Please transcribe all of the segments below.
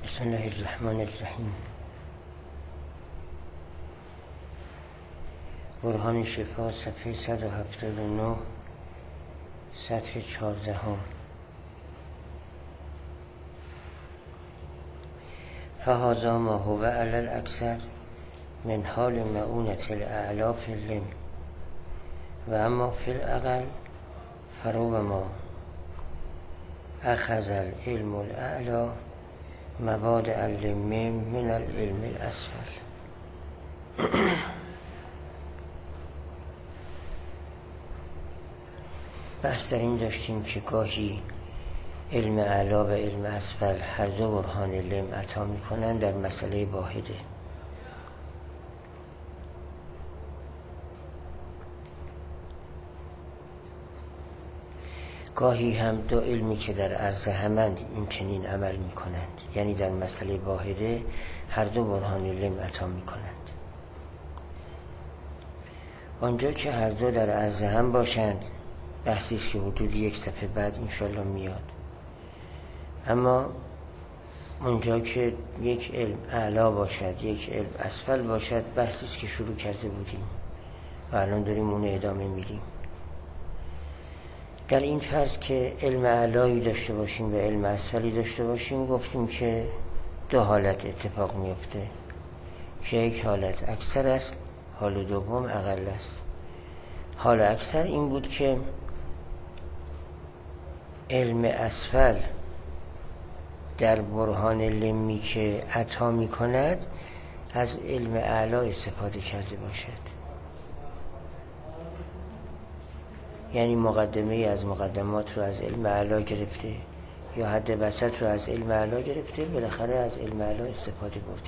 بسم الله الرحمن الرحیم. برهان شفا صفحه 179 سطر 14. فهذا ما هو علی الاکثر من حال معونة الاعلا فی اللم و اما فی الاقل فربما اخذ العلم الاعلا مبادئ اللم من العلم الاسفل. بحث در این داشتیم که گاهی علم اعلا و علم اسفل هر دو برهان لم عطا می کنند در مسئله واحده. گاهی هم دو علمی که در عرض همند این چنین عمل می کنند، یعنی در مسئله واحده هر دو برهان لم عطا می کنند. آنجا که هر دو در عرض هم باشند بحثی است که حدود یک صفحه بعد انشالله میاد. اما اونجا که یک علم اعلا باشد یک علم اسفل باشد بحثی است که شروع کرده بودیم و الان داریم اون ادامه میدیم. در این فرض که علم اعلایی داشته باشیم و علم اسفلی داشته باشیم گفتیم که دو حالت اتفاق میفته که یک حالت اکثر است، حال دوم اقل است. حال اکثر این بود که علم اسفل در برهان لمی که عطا می کند از علم اعلا استفاده کرده باشد، یعنی مقدمه از مقدمات رو از علم اعلا گرفته یا حد وسط رو از علم اعلا گرفته، بالاخره از علم اعلا استفاده برده.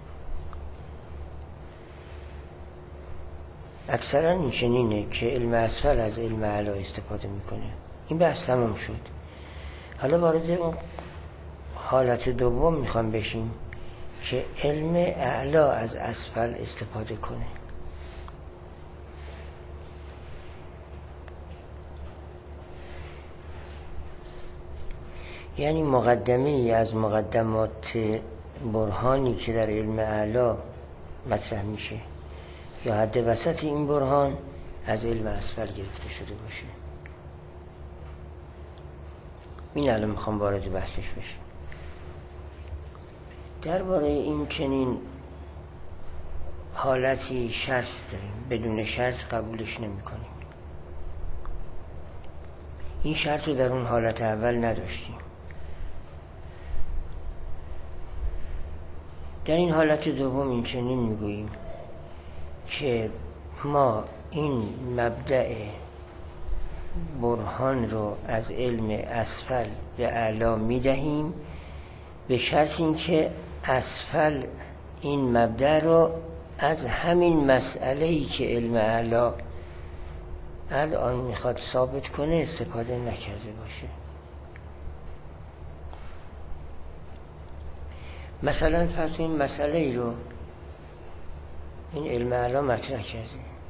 اکثرا این چنینه که علم اسفل از علم اعلا استفاده میکنه. این بحث تمام شد. حالا وارد اون حالت دوم میخوام بشیم که علم اعلا از اسفل استفاده کنه. یعنی مقدمه ای از مقدمات برهانی که در علم اعلا مطرح میشه یا حد وسط این برهان از علم اسفل گرفته شده باشه. این الان میخوام وارد بحثش بشم. درباره این چنین حالتی شرط داریم، بدون شرط قبولش نمی کنیم. این شرط رو در اون حالت اول نداشتیم. در این حالت دوم این چنین میگوییم که ما این مبدأ برهان رو از علم اسفل به اعلا میدهیم به شرط این که اسفل این مبدأ رو از همین مسئله‌ای که علم اعلا الان میخواد ثابت کنه استفاده نکرده باشه. مثلا فرض این مسئله ای رو این علم اعلا مطرح کرده،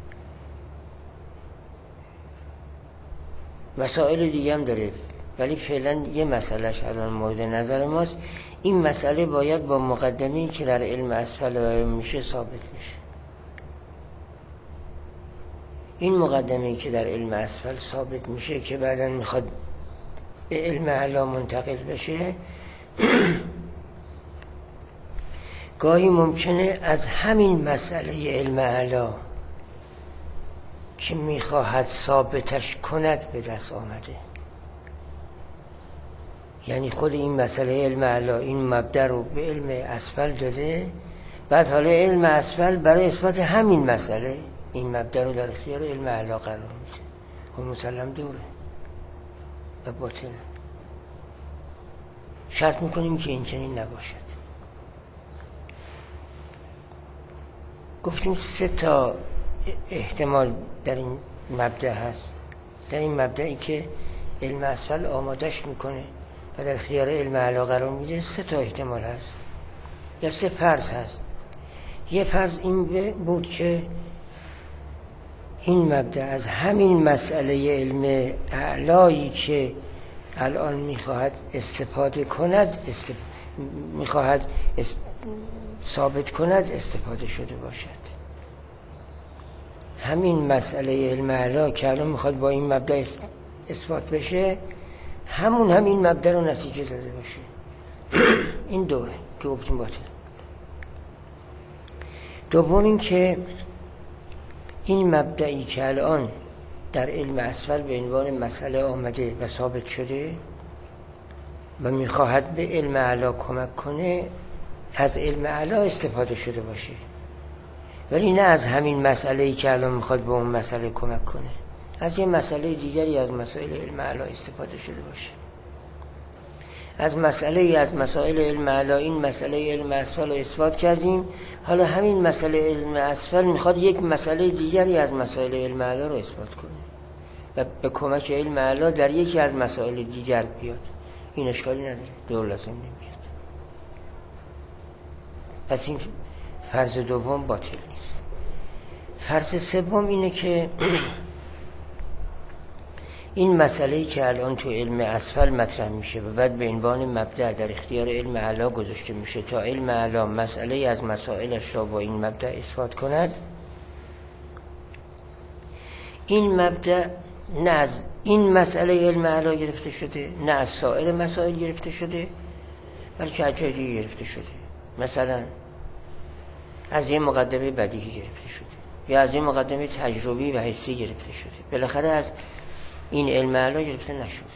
مسائل دیگه هم داره، ولی فعلا یه مسئلهش الان مورد نظر ماست. این مسئله باید با مقدمه‌ای که در علم اسفل میشه ثابت میشه. این مقدمه‌ای که در علم اسفل ثابت میشه که بعداً میخواد به علم اعلا منتقل بشه گاهی ممکنه از همین مسئله علم اعلا که میخواهد ثابتش کند به دست آمده. یعنی خود این مسئله علم اعلا این مبدأ رو به علم اسفل داده، بعد حالا علم اسفل برای اثبات همین مسئله این مبدأ رو در اختیار علم اعلا قرار میده. خب مسلم دوره و باطله. شرط میکنیم که این چنین نباشد. گفتیم 3 تا احتمال در این مبدأ هست، در این مبدأی که علم اسفل آمادش میکنه و در اختیار علم اعلا قرار میده 3 تا احتمال هست یا 3 فرض هست. یه فرض این بود که این مبدأ از همین مسئله علم اعلایی که الان میخواهد استفاده کند میخواهد ثابت کند استفاده شده باشد. همین مسئله علم اعلی که الان میخواد با این مبدأ اثبات بشه، همین مبدأ رو نتیجه داده باشه. این دوره که گفتیم باطل. دوم این که این مبدئی که الان در علم اسفل به عنوان مسئله آمده و ثابت شده و میخواهد به علم اعلی کمک کنه، از علم اعلی استفاده شده باشه، ولی نه از همین مسئله‌ای که الان میخواد به اون مسئله کمک کنه، از یه مسئله دیگری از مسائل علم اعلی استفاده شده باشه. از مسائل علم اعلی این مسئله علم اسفل رو اثبات کردیم، حالا همین مسئله علم اسفل میخواد یک مسئله دیگری از مسائل علم اعلی رو اثبات کنه و به کمک علم اعلی در یکی از مسائل دیگر بیاد. این اشکالی نداره، دور لازم نمیاد. پس این فرض دوم باطل نیست. فرض سوم اینه که این مسئله‌ای که الان تو علم اسفل مطرح میشه و بعد به عنوان مبدأ در اختیار علم اعلی گذاشته میشه تا علم اعلی مسئله از مسائلش را با این مبدأ اثبات کند، این مبدأ نه از این مسئله علم اعلی گرفته شده، نه از سایر مسائل گرفته شده، بلکه از جای دیگه گرفته شده. مثلا از یه مقدمه بدیهی گرفته شده یا از یه مقدمه تجربی و حسی گرفته شده. بالاخره از این علم اعلی گرفته نشده.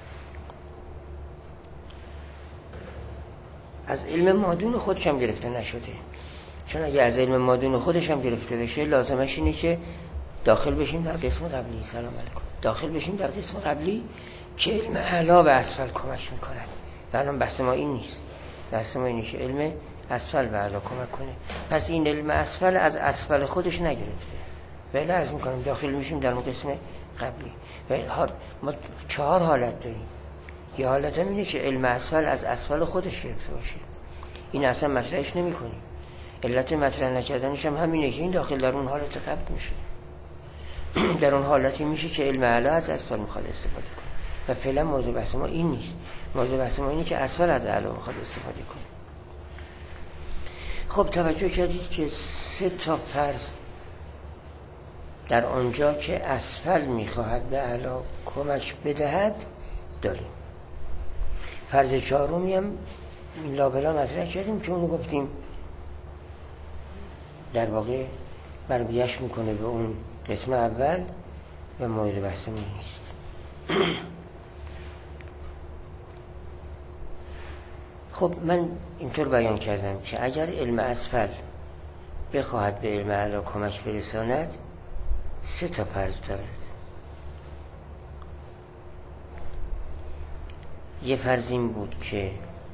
از علم مادون خودش هم گرفته نشده، چون اگه از علم مادون خودش هم گرفته بشه لازمش اینه که داخل بشیم در قسم قبلی. سلام علیکم. داخل بشیم در قسم قبلی که علم اعلی به اسفل کمک میکند. و الان بحث ما این نیست. بحث ما اینه که علم اسفل به اعلی کمک کنه. پس این علم اسفل از اسفل خودش نگرفته، ولی از میکنیم داخل میشیم در اون قسم قبلی. و ما 4 حالت داریم. یه حالت هم اینه که علم اسفل از اسفل خودش گرفته باشه، این اصلا مطرحش نمی کنیم. علت مطرح نکردنش هم همینه که این داخل در اون حالت قبل میشه. در اون حالتی میشه که علم اعلی از اسفل میخواد استفاده کنه و فعلا مورد بحث ما این نیست. مورد بحث ما اینه که اسفل از اعلی میخواد استفاده کنه. خب توجه کردید که 3 تا فرض در آنجا که اسفل میخواهد به اعلی کمک بدهد داریم. فرض 4می هم لابلا مطرح کردیم که اونو گفتیم در واقع برگشت میکنه به اون قسم اول و مورد بحثمون نیست. خب من اینطور بیان کردم که اگر علم اسفل بخواهد به علم اعلی کمک برساند 3 تا فرض دارد. یه فرض این بود که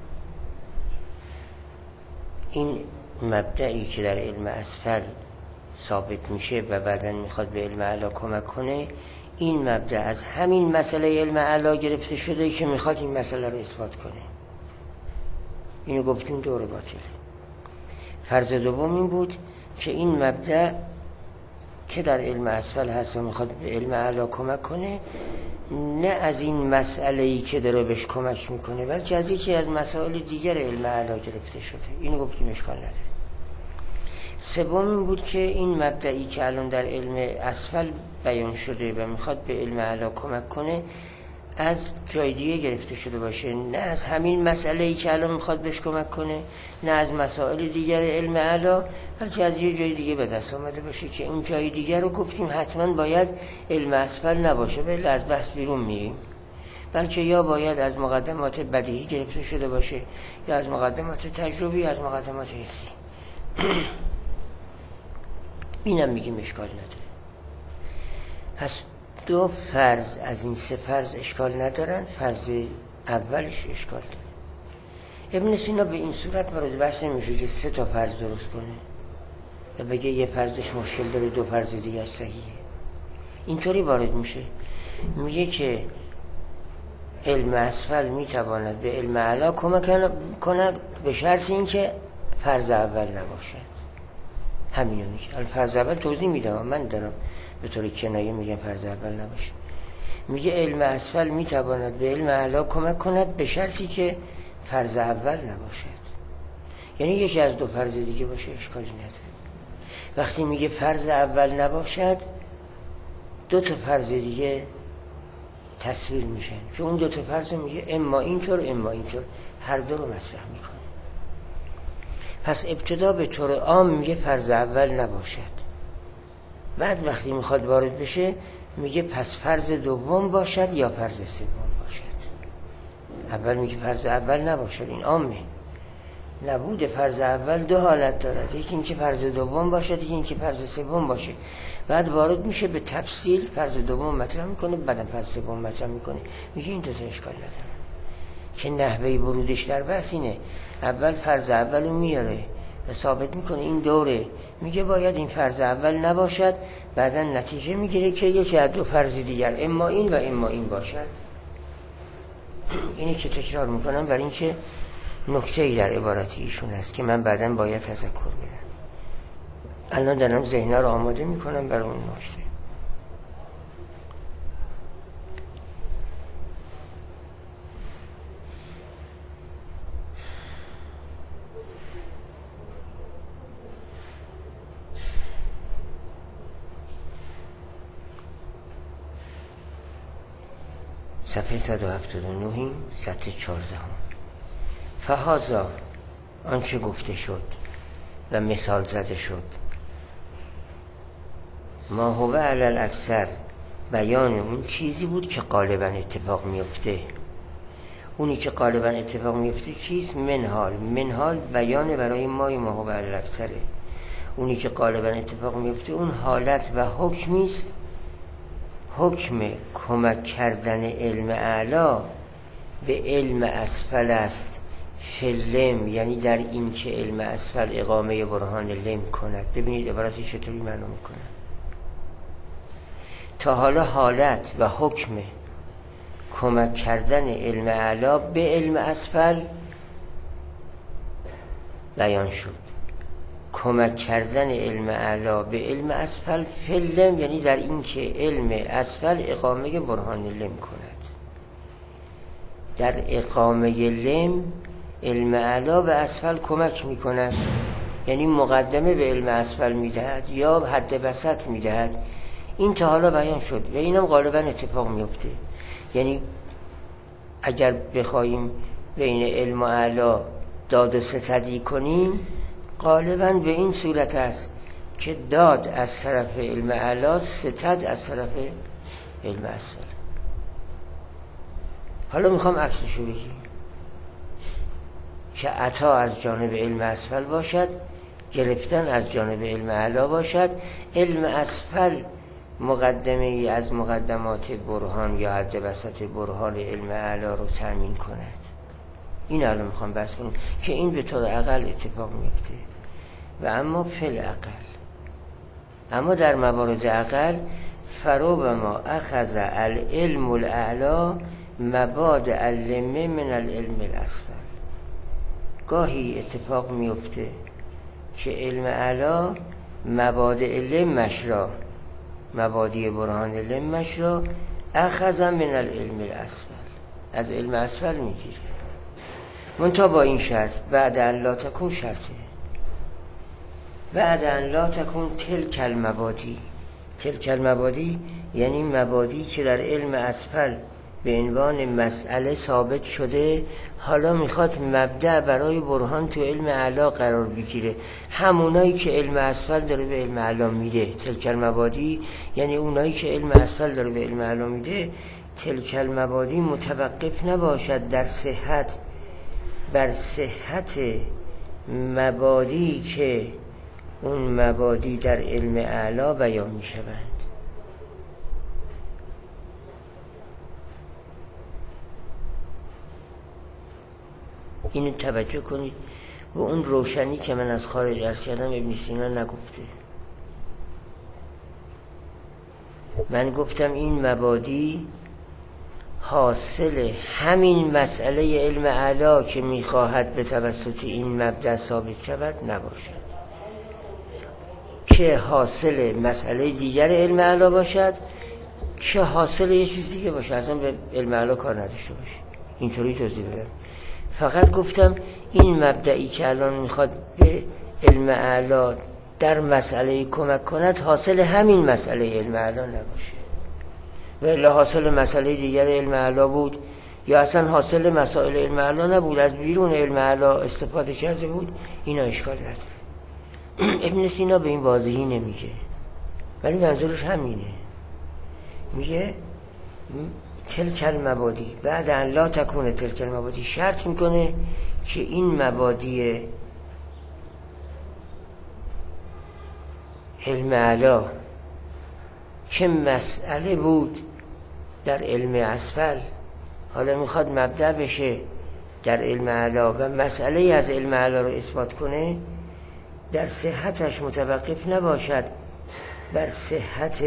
این مبدئی که در علم اسفل ثابت میشه و بعداً میخواد به علم اعلی کمک کنه، این مبدأ از همین مسئله علم اعلی گرفته شده که میخواد این مسئله رو اثبات کنه. اینو گفتیم دوره باطله. فرض دوم این بود که این مبدأ که در علم اسفل هست و میخواد به علم اعلی کمک کنه، نه از این مسئله‌ای که داره بهش کمک میکنه، بلکه از یکی از مسائل دیگر علم اعلی گرفته شده. اینو گفتیم اشکال نداره. سوم این بود که این مبدئی که الان در علم اسفل بیان شده و میخواد به علم اعلی کمک کنه از جای دیگه گرفته شده باشه، نه از همین مسئله‌ای که الان میخواد بهش کمک کنه، نه از مسائل دیگر علم اعلی، بلکه از یه جای دیگه به دست آمده باشه که اون جای دیگر رو گفتیم حتما باید علم اسفل نباشه، ولی از بحث بیرون میریم، بلکه یا باید از مقدمات بدیهی گرفته شده باشه یا از مقدمات تجربی یا از مقدمات حسی. اینم میگیم اشکال نداره. پس 2 فرض از این 3 فرض اشکال ندارن، فرض اولش اشکال داره. ابن سینا به این صورت وارد بحث نمیشه که 3 تا فرض درست کنه و بگه یه فرضش مشکل داره 2 فرض دیگه صحیحه. اینطوری وارد میشه، میگه که علم اسفل میتواند به علم اعلی کمک کند به شرط اینکه فرض اول نباشد. همینو میگه. فرض اول توضیح میدم، من دارم به طور کنایه میگم فرض اول نباشه. میگه علم اسفل میتواند به علم اعلی کمک کند به شرطی که فرض اول نباشد. یعنی یکی از دو فرض دیگه باشه اشکالی نداره. وقتی میگه فرض اول نباشد، دو تا فرض دیگه تصویر میشن که اون دو تا فرض میگه اما اینطور اما اینطور، هر دو رو مطرح میکنه. پس ابتدا به طور عام میگه فرض اول نباشد، بعد وقتی میخواد وارد بشه میگه پس فرض دوم باشد یا فرض سوم باشد. اول میگه فرض اول نباشد، این عامه. نبود فرض اول دو حالت دارد، یکی اینکه فرض دوم باشد، یکی اینکه فرض سوم باشه. بعد وارد میشه به تفصیل، فرض دوم مطرح میکنه، بعدم فرض سوم مطرح میکنه. میگه این دو تا اشکال نداره که نحوه ورودش در بحث اینه. اول فرض اولو میاره و ثابت میکنه این دوره، میگه باید این فرض اول نباشد، بعدا نتیجه میگیره که یکی از دو فرض دیگر اما این و اما این باشد. اینی که تکرار میکنم برای اینکه نکته‌ای در عبارت ایشون هست که من بعداً باید تذکر بدم. الان دارم ذهن‌ها رو آماده میکنم برای اون نکته. صفحه 179 سطح 14. فهذا آنچه گفته شد و مثال زده شد، ما هو علی الاکثر بیان اون چیزی بود که غالبا اتفاق میفته. اونی که غالبا اتفاق میفته چیست؟ منحال بیان برای ما هو علی الاکثره. اونی که غالبا اتفاق میفته اون حالت و حکمی است، حکم کمک کردن علم اعلا به علم اسفل است. فلم یعنی در این که علم اسفل اقامه برهان لم کند. ببینید عبارتی چطوری معنی میکنه. تا حالا حالت و حکم کمک کردن علم اعلا به علم اسفل بیان شد. کمک کردن علم اعلا به علم اسفل فلم یعنی در این که علم اسفل اقامه برهان لم کند. در اقامه لم علم اعلا به اسفل کمک میکند، یعنی مقدمه به علم اسفل میدهد یا حد وسط میدهد. این تا حالا بیان شد و اینم غالبا اتفاق میفته. یعنی اگر بخوایم بین علم و اعلا داد و ستدی کنیم، غالبا به این صورت است که داد از طرف علم اعلا، ستد از طرف علم اسفل. حالا میخوام عکسشو بگیم که عطا از جانب علم اسفل باشد، گرفتن از جانب علم اعلا باشد. علم اسفل مقدمه ای از مقدمات برهان یا حد وسط برهان علم اعلا رو تأمین کند. این الان میخوام بحث کنیم که این به طور اقل اتفاق میفته. و اما فل اقل، اما در موارد اقل فروب ما اخذ العلم الاعلا مباد علم من العلم الاسفل. گاهی اتفاق میفته که علم اعلا مباد علمش را، مبادی برهان علمش را اخذ من العلم الاسفل، از علم اسفل میگیره. منتها با این شرط، بعد ان لا تکون شرطه، بعد ان لا تکون تلک المبادی. تلک المبادی یعنی مبادی که در علم اسفل به عنوان مسئله ثابت شده، حالا میخواد مبدأ برای برهان تو علم اعلا قرار بگیره. همونایی که علم اسفل داره به علم اعلا میده. تلک المبادی یعنی اونایی که علم اسفل داره به علم اعلا میده. تلک المبادی متوقف نباشد در صحت، بر صحت مبادی که اون مبادی در علم اعلا بیان میشوند. اینو توجه کنید. و اون روشنی که من از خارج عرض کردم ابن سینا نگفته. من گفتم این مبادی حاصل همین مسئله علم اعلا که میخواهد به توسط این مبدأ ثابت شود نباشد، که حاصل مسئله دیگر علم اعلا باشد، که حاصل یه چیز دیگه باشه، اصلا به علم اعلا کار نداشته باشه. اینطوری توضیح دادم. فقط گفتم این مبدئی که الان میخواد به علم اعلی در مسئله کمک کند حاصل همین مسئله علم اعلی نباشه، ولی حاصل مسئله دیگر علم اعلی بود یا اصلا حاصل مسائل علم اعلی نبود، از بیرون علم اعلی استفاده کرده بود، اینا اشکال نداره. ابن سینا به این واضحی نمیگه، ولی منظورش همینه. میگه تلک المبادی بعد ان لا تکون تلک المبادی، شرط میکنه که این مبادی علم اعلی که مسئله بود در علم اسفل، حالا میخواد مبدأ بشه در علم اعلی و مسئله از علم اعلی رو اثبات کنه، در صحتش متوقف نباشد بر صحت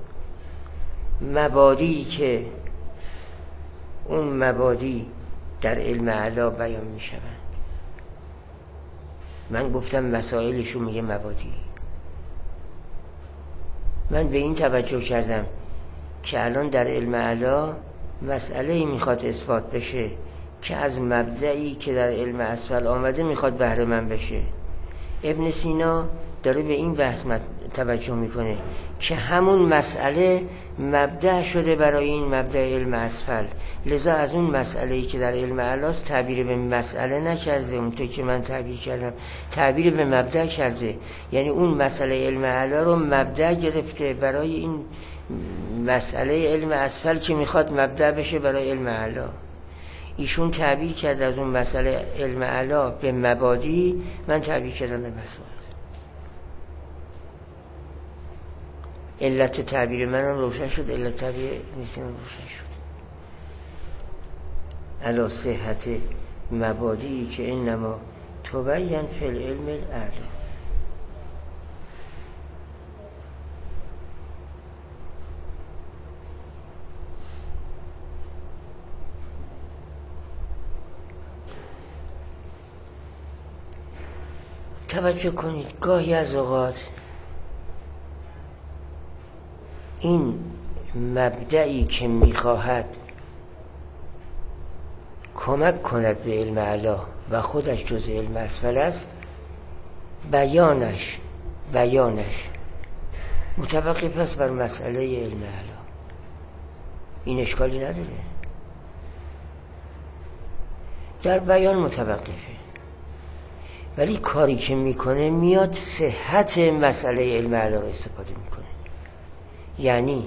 مبادی که اون مبادی در علم اعلی بیان میشوند. من گفتم مسائلشو میگه مبادی. من به این توجه کردم که الان در علم اعلی مسئله میخواد اثبات بشه که از مبدئی که در علم اسفل آمده میخواد بهره من بشه. ابن سینا داره به این بحث توجه میکنه که همون مسئله مبدأ شده برای این مبدأ علم اسفل، لذا از اون مسئله‌ای که در علم اعلاست تعبیر به مسئله نکرده، اونطور که من تعبیر کردم تعبیر به مبدأ کرده، یعنی اون مسئله علم اعلا رو مبدأ گرفته برای این مسئله علم اسفل که میخواد مبدأ بشه برای علم اعلا. ایشون تعبیر کرده از اون مسئله علم اعلا به مبادی، من تعبیر کردم به مسائل. علت تعبیر منم روشن شد، علت تعبیر نیستم روشن شد. علا صحت مبادی که انما تبین فی العلم الاعلی. توجه کنید، گاهی از اوقات این مبدئی که میخواهد کمک کند به علم اعلی و خودش جز علم اسفل است، بیانش متوقف است بر مسئله علم اعلی. این اشکالی نداره، در بیان متوقفه، ولی کاری که میکنه میاد صحت مسئله علم اعلی رو استفاده میکنه. یعنی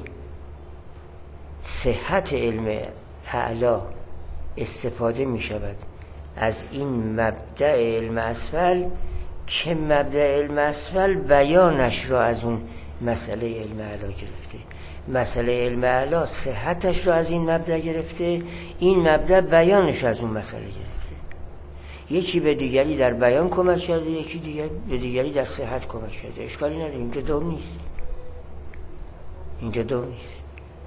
صحت علم اعلی استفاده می شود از این مبدأ علم اسفل که مبدأ علم اسفل بیانش را از اون مسئله علم اعلی گرفته، مسئله علم اعلی صحتش را از این مبدأ گرفته، این مبدأ بیانش از اون مسئله گرفته. یکی به دیگری در بیان کمک کرده، یکی به دیگری در صحت کمک کرده. اشکالی نداره، اینجا دور نیست، اینجا دور نیست.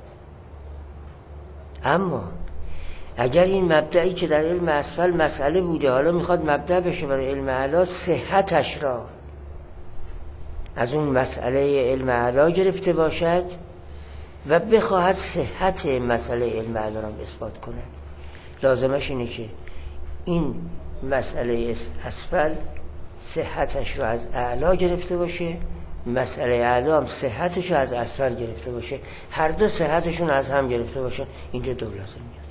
اما اگر این مبدئی که در علم اسفل مسئله بوده حالا میخواد مبدأ بشه برای علم اعلی، صحتش را از اون مسئله علم اعلی گرفته باشد و بخواهد صحت مسئله علم اعلی را اثبات کند، لازمش اینه که این مسئله اسفل صحتش را از اعلی گرفته باشه، مسئله اعلی هم صحتش را از اسفل گرفته باشه، هر دو صحتشون از هم گرفته باشن، اینجا دو لازم میاد.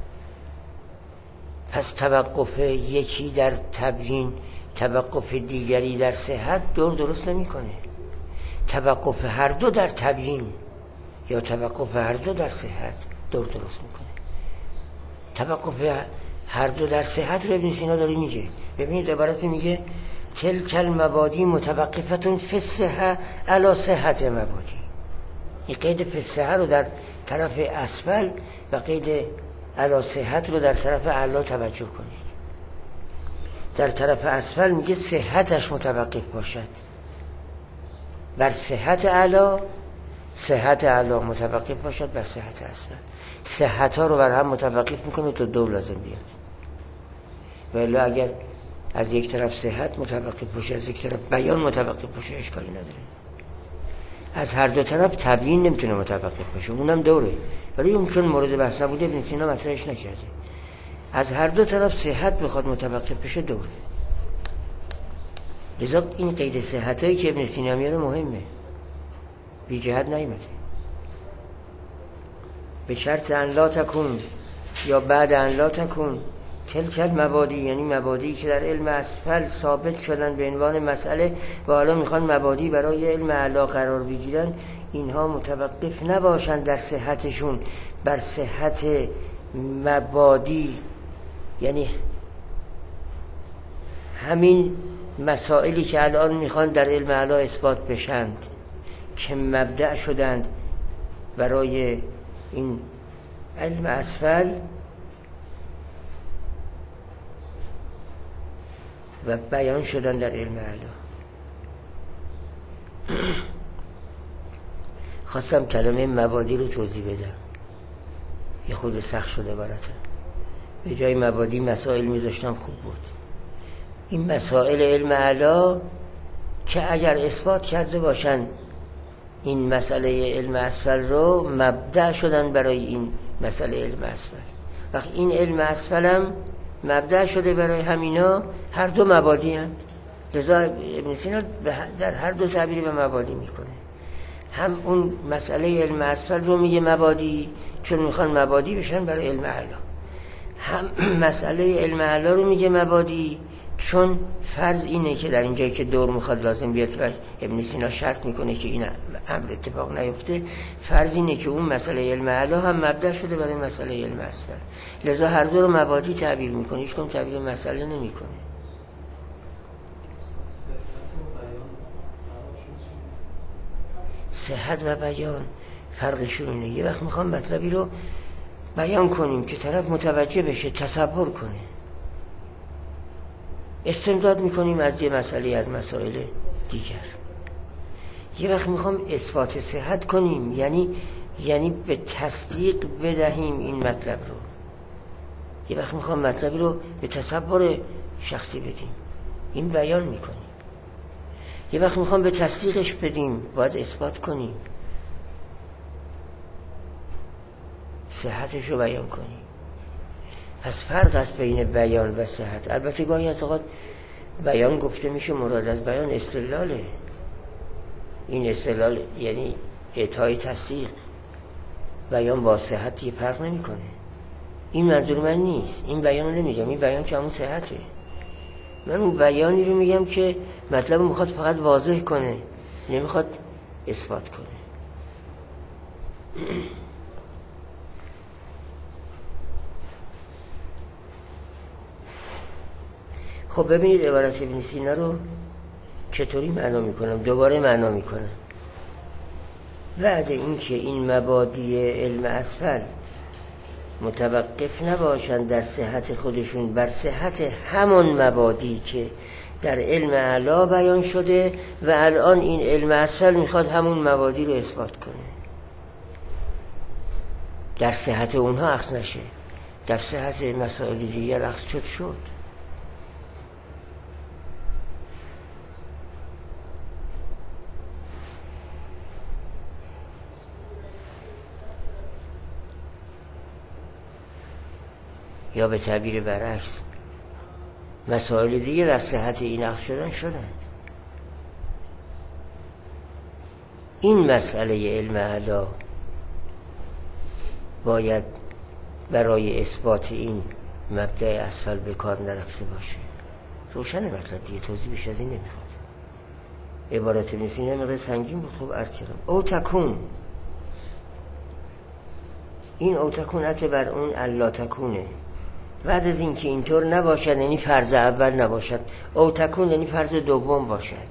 پس توقف یکی در تبیین، توقف دیگری در صحت دور درست نمی کنه. توقف هر دو در تبیین یا توقف هر دو در صحت دور درست میکنه. توقف هر دو در صحت رو ابن سینا داره میگه. ببینید عبارت میگه تلک المبادی متوقفتون فی الصحه علی صحت مبادی. این قید فی الصحه رو در طرف اسفل و قید علی صحت رو در طرف اعلی توجه کنید. در طرف اسفل میگه صحتش متوقف باشد بر صحت اعلی، صحت اعلی متوقف باشد بر صحت اسفل. صحت ها رو بر هم متوقف میکنه تا دو لازم بیاد. ولی اگر از یک طرف صحت متوقف باشه، از یک طرف بیان متوقف باشه، اشکالی نداره. از هر دو طرف تبیین نمیتونه متوقف باشه، اونم دوره، ولی اون چون مورد بحث نبوده ابن سینا مطرحش نکرده. از هر دو طرف صحت بخواد متوقف بشه دوره. لذا این قید صحت هایی که ابن سینا میاره مهمه، بی جهت نیامده. به شرط ان لا تکون یا بعد ان لا تکون تلک المبادی، یعنی مبادی که در علم اسفل ثابت شدن به عنوان مسئله و حالا میخوان مبادی برای علم اعلا قرار بگیرن، اینها متوقف نباشن در صحتشون بر صحت مبادی، یعنی همین مسائلی که الان میخوان در علم اعلا اثبات بشند که مبدأ شدند برای این علم اسفل و بیان شدن در علم اعلا. خواستم کلمه مبادی رو توضیح بدم، یه خود سخت شده براتون. به جای مبادی مسائل میذاشتم خوب بود. این مسائل علم اعلا که اگر اثبات کرده باشن این مسئله علم اسفل رو، مبدأ شدن برای این مسئله علم اسفل. وقتی این علم اسفل هم مبدأ شده برای همینا، هر دو مبادی هست. لذا ابن سینا در هر دو تعبیری به مبادی میکنه. هم اون مسئله علم اسفل رو میگه مبادی چون میخوان مبادی بشن برای علم اعلا، هم مسئله علم اعلا رو میگه مبادی چون فرض اینه که در اینجایی که دور میخواد لازم بیاد و ابن سینا شرط میکنه که این امر اتفاق نیفته، فرض اینه که اون مسئله علم اعلا هم مبدأ شده برای مسئله علم اسفل. لذا هر دو رو مبادی تعبیر میکنه، هیچ کدوم تعبیر مسئله نمیکنه. صحت و بیان فرقشون اینه، یه وقت میخوام مطلبی رو بیان کنیم که طرف متوجه بشه، تصور کنه، استمداد میکنیم از یه مسئله از مسائل دیگر. یه وقت میخوام اثبات صحت کنیم، یعنی به تصدیق بدهیم این مطلب رو. یه وقت میخوام مطلبی رو به تصور شخصی بدیم، این بیان میکنیم. یه وقت میخوام به تصدیقش بدیم، باید اثبات کنیم، صحتش رو بیان کنیم. پس فرق است بین بیان و صحت. البته گاهی از اوقات بیان گفته میشه، مراد از بیان استدلاله. این استدلال یعنی اعطای تصدیق. بیان با صحت یه فرق نمیکنه. این منظور من نیست، این بیان رو نمیگم، این بیان که همون صحته. من اون بیانی رو میگم که مطلب میخواد فقط واضح کنه، نمیخواد اثبات کنه. خب ببینید عبارت ابن سینا رو چطوری معنا میکنم، دوباره معنا میکنم. بعد اینکه این مبادی علم اسفل متوقف نباشند در صحت خودشون بر صحت همون مبادی که در علم اعلا بیان شده و الان این علم اسفل میخواد همون مبادی رو اثبات کنه، در صحت اونها عکس نشه، در صحت مسائل دیگر عکس شد. یا به تعبیر برعکس، مسائل دیگه در صحت این عکس شدند. این مسئله علم اعلا باید برای اثبات این مبدأ اسفل به کار نرفته باشه. روشن مطلب دیگه، توضیح بیش از این نمیخواد. عبارت ابن سینا مقدار سنگین بود، خوب عرض کردم. او تکون، این او تکون عطف بر اون الا تکونه. بعد از این که اینطور نباشد یعنی فرض اول نباشد، او تکون یعنی فرض دوم باشد.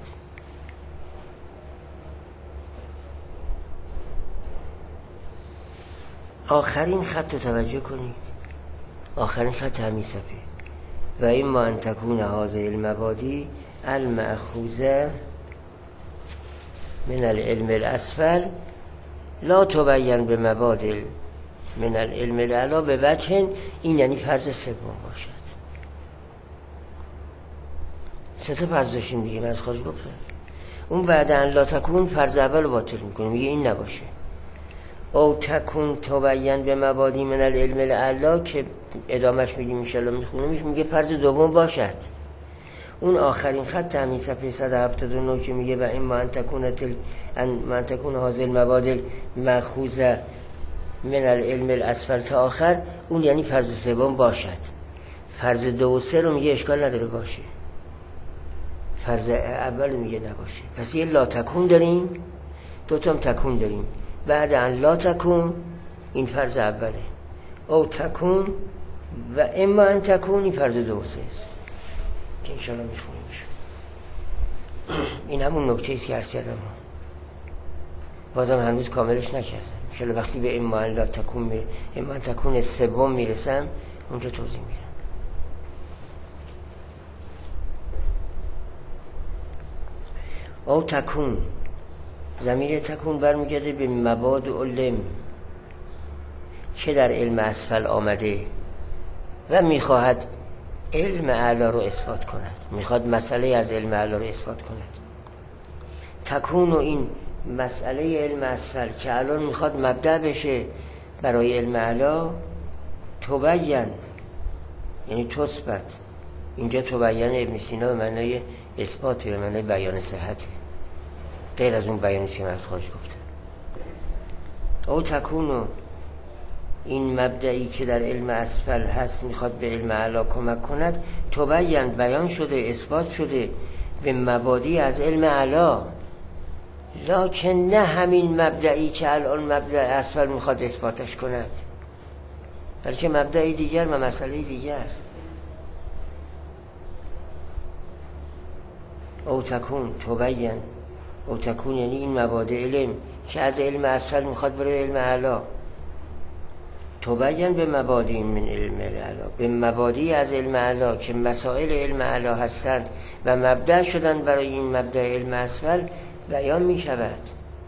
آخرین خط رو توجه کنید، آخرین خط همین صفحه. و این ما ان تکون هذه المبادی المأخوذه من العلم الاسفل لا تبین به مبادل من العلم الاعلا به وجه، این یعنی فرض سوم باشد. سه تا فرض داشتیم دیگه، من از خارج گفتم. اون بعد ان لا تکون فرض اول رو باطل میکنه، میگه این نباشه. او تکون تبین به مبادی من العلم الاعلی که ادامش میدیم انشالله میخونیمش، میگه فرض دوم باشد. اون آخرین خط همین صفحه 179 که میگه و این من تکون حاضر مبادل مخوزه من العلم الاسفل تا آخر، اون یعنی فرض سوم باشد. فرض 2 و 3 رو میگه اشکال نداره باشه، فرض اول میگه نباشه. پس یه لا تکون داریم، 2 تا هم تکون داریم. بعد ان لا تکون این فرض اوله، او تکون و اما ان تکون این فرض 2 و 3 است که انشالله میخونیمش. این همون نکته ایست که عرض کردم، بازم هنوز کاملش نکردم. انشالله وقتی به اما ان لا تکون اما ان تکون سوم میرسم اونجا توضیح میدم. او تکون، ضمیر تکون برمیگرده به مباد علم که در علم اسفل آمده و میخواهد علم اعلی رو اثبات کند، میخواد مسئله از علم اعلی رو اثبات کند. تکون و این مسئله علم اسفل که الان میخواد مبدأ بشه برای علم اعلی، تبین یعنی تثبت. اینجا تبین ابن سینا به معنای اثبات، به معنای بیان صحته، غیر از اون بیانی که من از خارج گفتم. او تکونو این مبدعی که در علم اسفل هست میخواد به علم اعلی کمک کند، تبین بیان شده، اثبات شده به مبادی از علم اعلی، لکن نه همین مبدعی که الان مبدع اسفل میخواد اثباتش کند، بلکه مبدعی دیگر و مسئله دیگر. او تکون تبین، او تکون یعنی این مبادئ علم که از علم اسفل میخواد برای علم اعلی، تبین به مبادی من علم اعلی، به مبادی از علم اعلی که مسائل علم اعلی هستند و مبدأ شدن برای این مبدأ علم اسفل بیان میشود.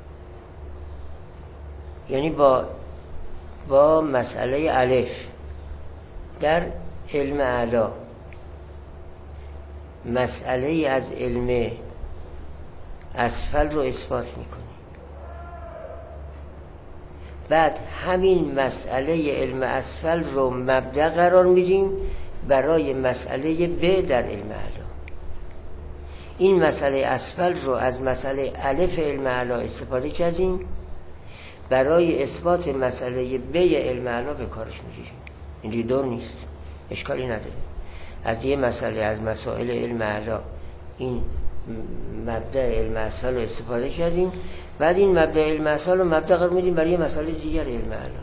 یعنی با مسئله الف در علم اعلی مسئله از علم اسفل رو اثبات میکنی، بعد همین مسئله علم اسفل رو مبدأ قرار میدیم برای مسئله ب در علم اعلی. این مسئله اسفل رو از مسئله الف علم اعلی استفاده کردیم، برای اثبات مسئله ب علم اعلی به کارش میگیریم. این دیگه دور نیست، اشکالی نداره. از یه مسئله از مسائل علم اعلی این مبدأ علم اسفل رو استفاده کردیم، بعد این مبدأ علم اسفل رو مبدأ قرار میدیم برای مسئله دیگر علم اعلی.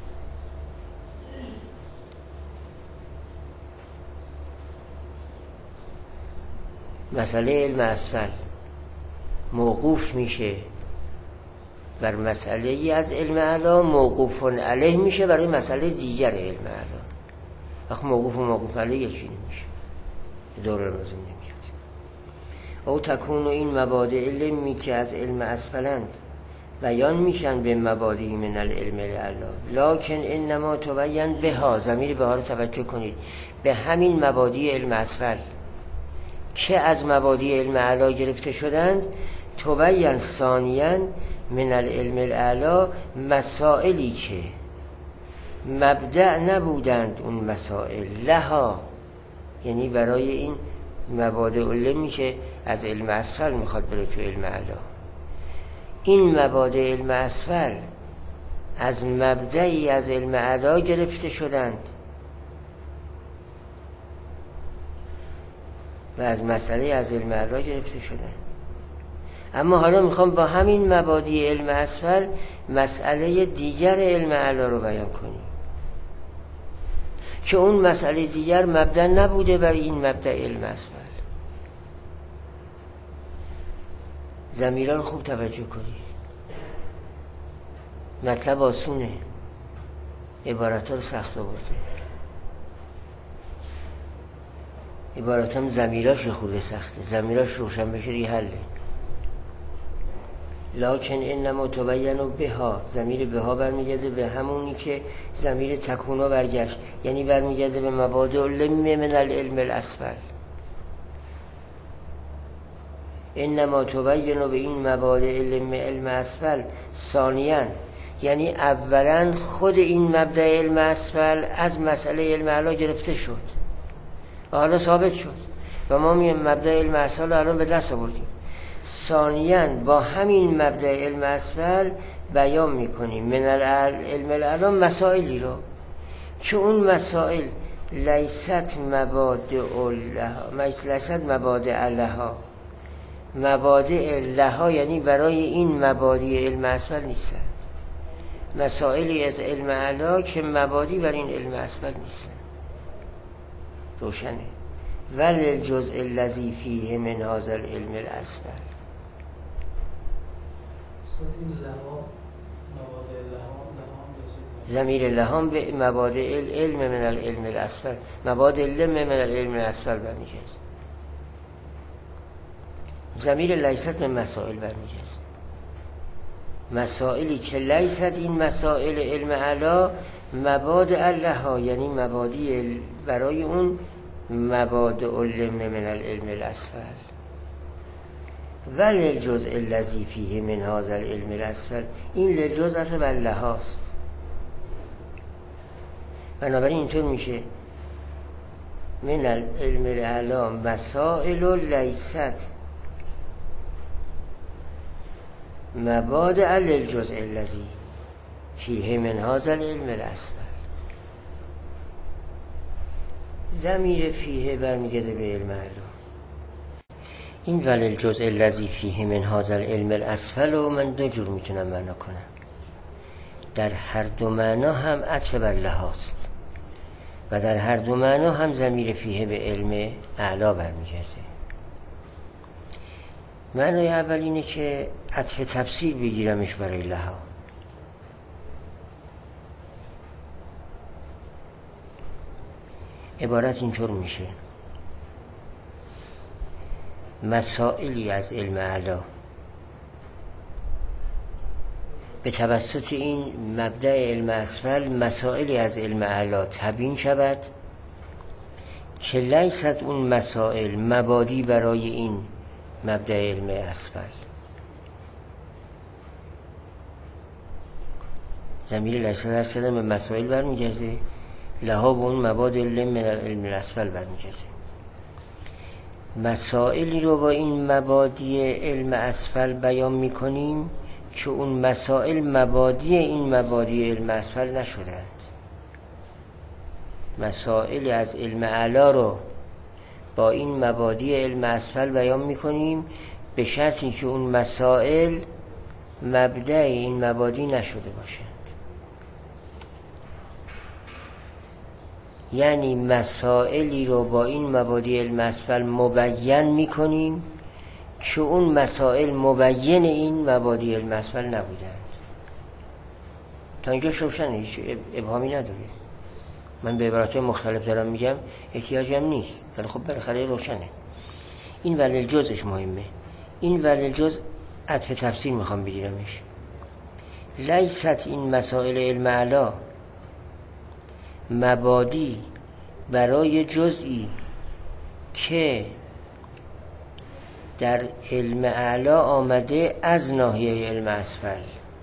مسئله علم اسفل موقوف میشه بر مسئله ای از علم اعلی، موقوف علیه میشه برای مسئله دیگر علم اعلی. وقت موقوف و موقوف علیه یکی نمیشه، دور رو لازم نمیاد. او تکون این مبادئ علمی که از علم اسفلند بیان میشن به مبادی من العلم الاعلی، لکن انما تبین بها، ضمیر بها رو توجه کنید، به همین مبادی علم اسفل که از مبادی علم اعلی گرفته شدند، تبین ثانیاً من العلم الاعلی مسائلی که مبدأ نبودند، اون مسائل لها یعنی برای این مبادئ علمی که از علم اسفل میخواد بره تو علم اعلی. این مبادئ علم اسفل از مبدئی از علم اعلی گرفته شدند و از مسئله از علم اعلی گرفته شدند، اما حالا میخوام با همین مبادی علم اسفل مسئله دیگر علم اعلی رو بیان کنیم که اون مسئله دیگر مبدأ نبوده برای این مبدأ علم اسفل. ضمیرها رو خوب توجه کنید، مطلب آسونه، عبارت ها رو سخت آورده، عبارت هم ضمیراش خورده سخته، ضمیراش روشن بشه دیگه حله. لکن انما تبین بها، ضمیر بها برمیگرده به همونی که ضمیر تکونا برگشت، یعنی برمیگرده به مبادئ علم من العلم الاسفل. انما تبین به این مبادئ علم اسفل ثانیاً یعنی اولا خود این مبدأ علم اسفل از مسئله علم اعلی گرفته شد و حالا ثابت شد و ما میگیم مبدأ علم اسفل رو الان به دست آوردیم. ثانیاً با همین مبدأ علم اسفل بیان میکنیم من العلم الاعلی مسائلی رو که اون مسائل لیست مبادئ لها مبادئ لها، یعنی برای این مبادئ علم اسفل نیستن، مسائلی از علم اعلی که مبادی بر این علم اسفل نیستن. روشنه. ولی الجزء الذی فیه من هذا العلم الاسفل ضمیر لهم به مبادئ العلم من العلم الاسفل، مبادئ العلم من العلم الاسفل برمیگرد. ضمیر لیست من مسائل برمیگرد، مسائلی که لیست این مسائل علم اعلی مبادئ لها، یعنی مبادی برای اون مبادئ العلم من العلم الاسفل. ولی الجزء الذی فیه من هذا العلم الاسفل، این للجزء بر لهاست. بنابراین اینطور میشه من العلم الاعلی مسائل لیست مبادئ للجزء الذی فیه من هذا العلم الاسفل. ضمیر فیه برمیگرده به علم اعلی. این ولی الجزء الذی فیه من هذا العلم الاسفل رو من دو جور میتونم معنا کنم. در هر دو معنا هم عطف بر لهاست و در هر دو معنا هم ضمیر فیه به علم اعلی برمیگرده. معنای اول اینه که عطف تفسیر بگیرمش برای لها. عبارت اینطور میشه: مسائلی از علم اعلی به توسط این مبدأ علم اسفل مسائلی از علم اعلی تبیین شود که لیست اون مسائل مبادی برای این مبدأ علم اسفل. ضمیر لیست درست کردن به مسائل برمیگرده، لها به اون مبادئ علم من العلم الاسفل برمیگرده. مسائلی رو با این مبادی علم اسفل بیان میکنیم که اون مسائل مبادی این مبادی علم اسفل نشدند. مسائل از علم اعلی رو با این مبادی علم اسفل بیان میکنیم به شرطی که اون مسائل مبدأ این مبادی نشده باشند. یعنی مسائلی رو با این مبادی علم اسفل مبین میکنیم که اون مسائل مبین این مبادی علم اسفل نبودند. تا اینجا روشنه، هیچ ابهامی نداره. من به عبارات مختلف دارم میگم، احتیاجی هم نیست، ولی خب بالاخره روشنه. این ولی الجزءش مهمه. این ولی الجزء عطف تفسیر میخوام بگیرمش. لیست این مسائل علم اعلی مبادی برای جزئی که در علم اعلی آمده از ناحیه علم اسفل.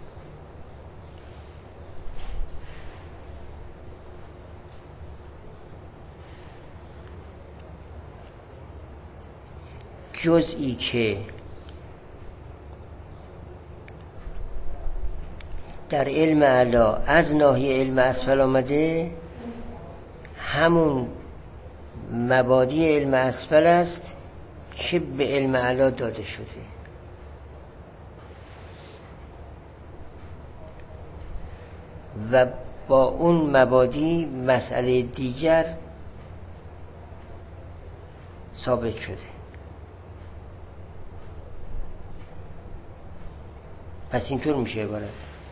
جزئی که در علم اعلی از ناحیه علم اسفل آمده همون مبادی علم اسفل است که به علم اعلی داده شده و با اون مبادی مسئله دیگر ثابت شده. پس اینطور میشه عبارت: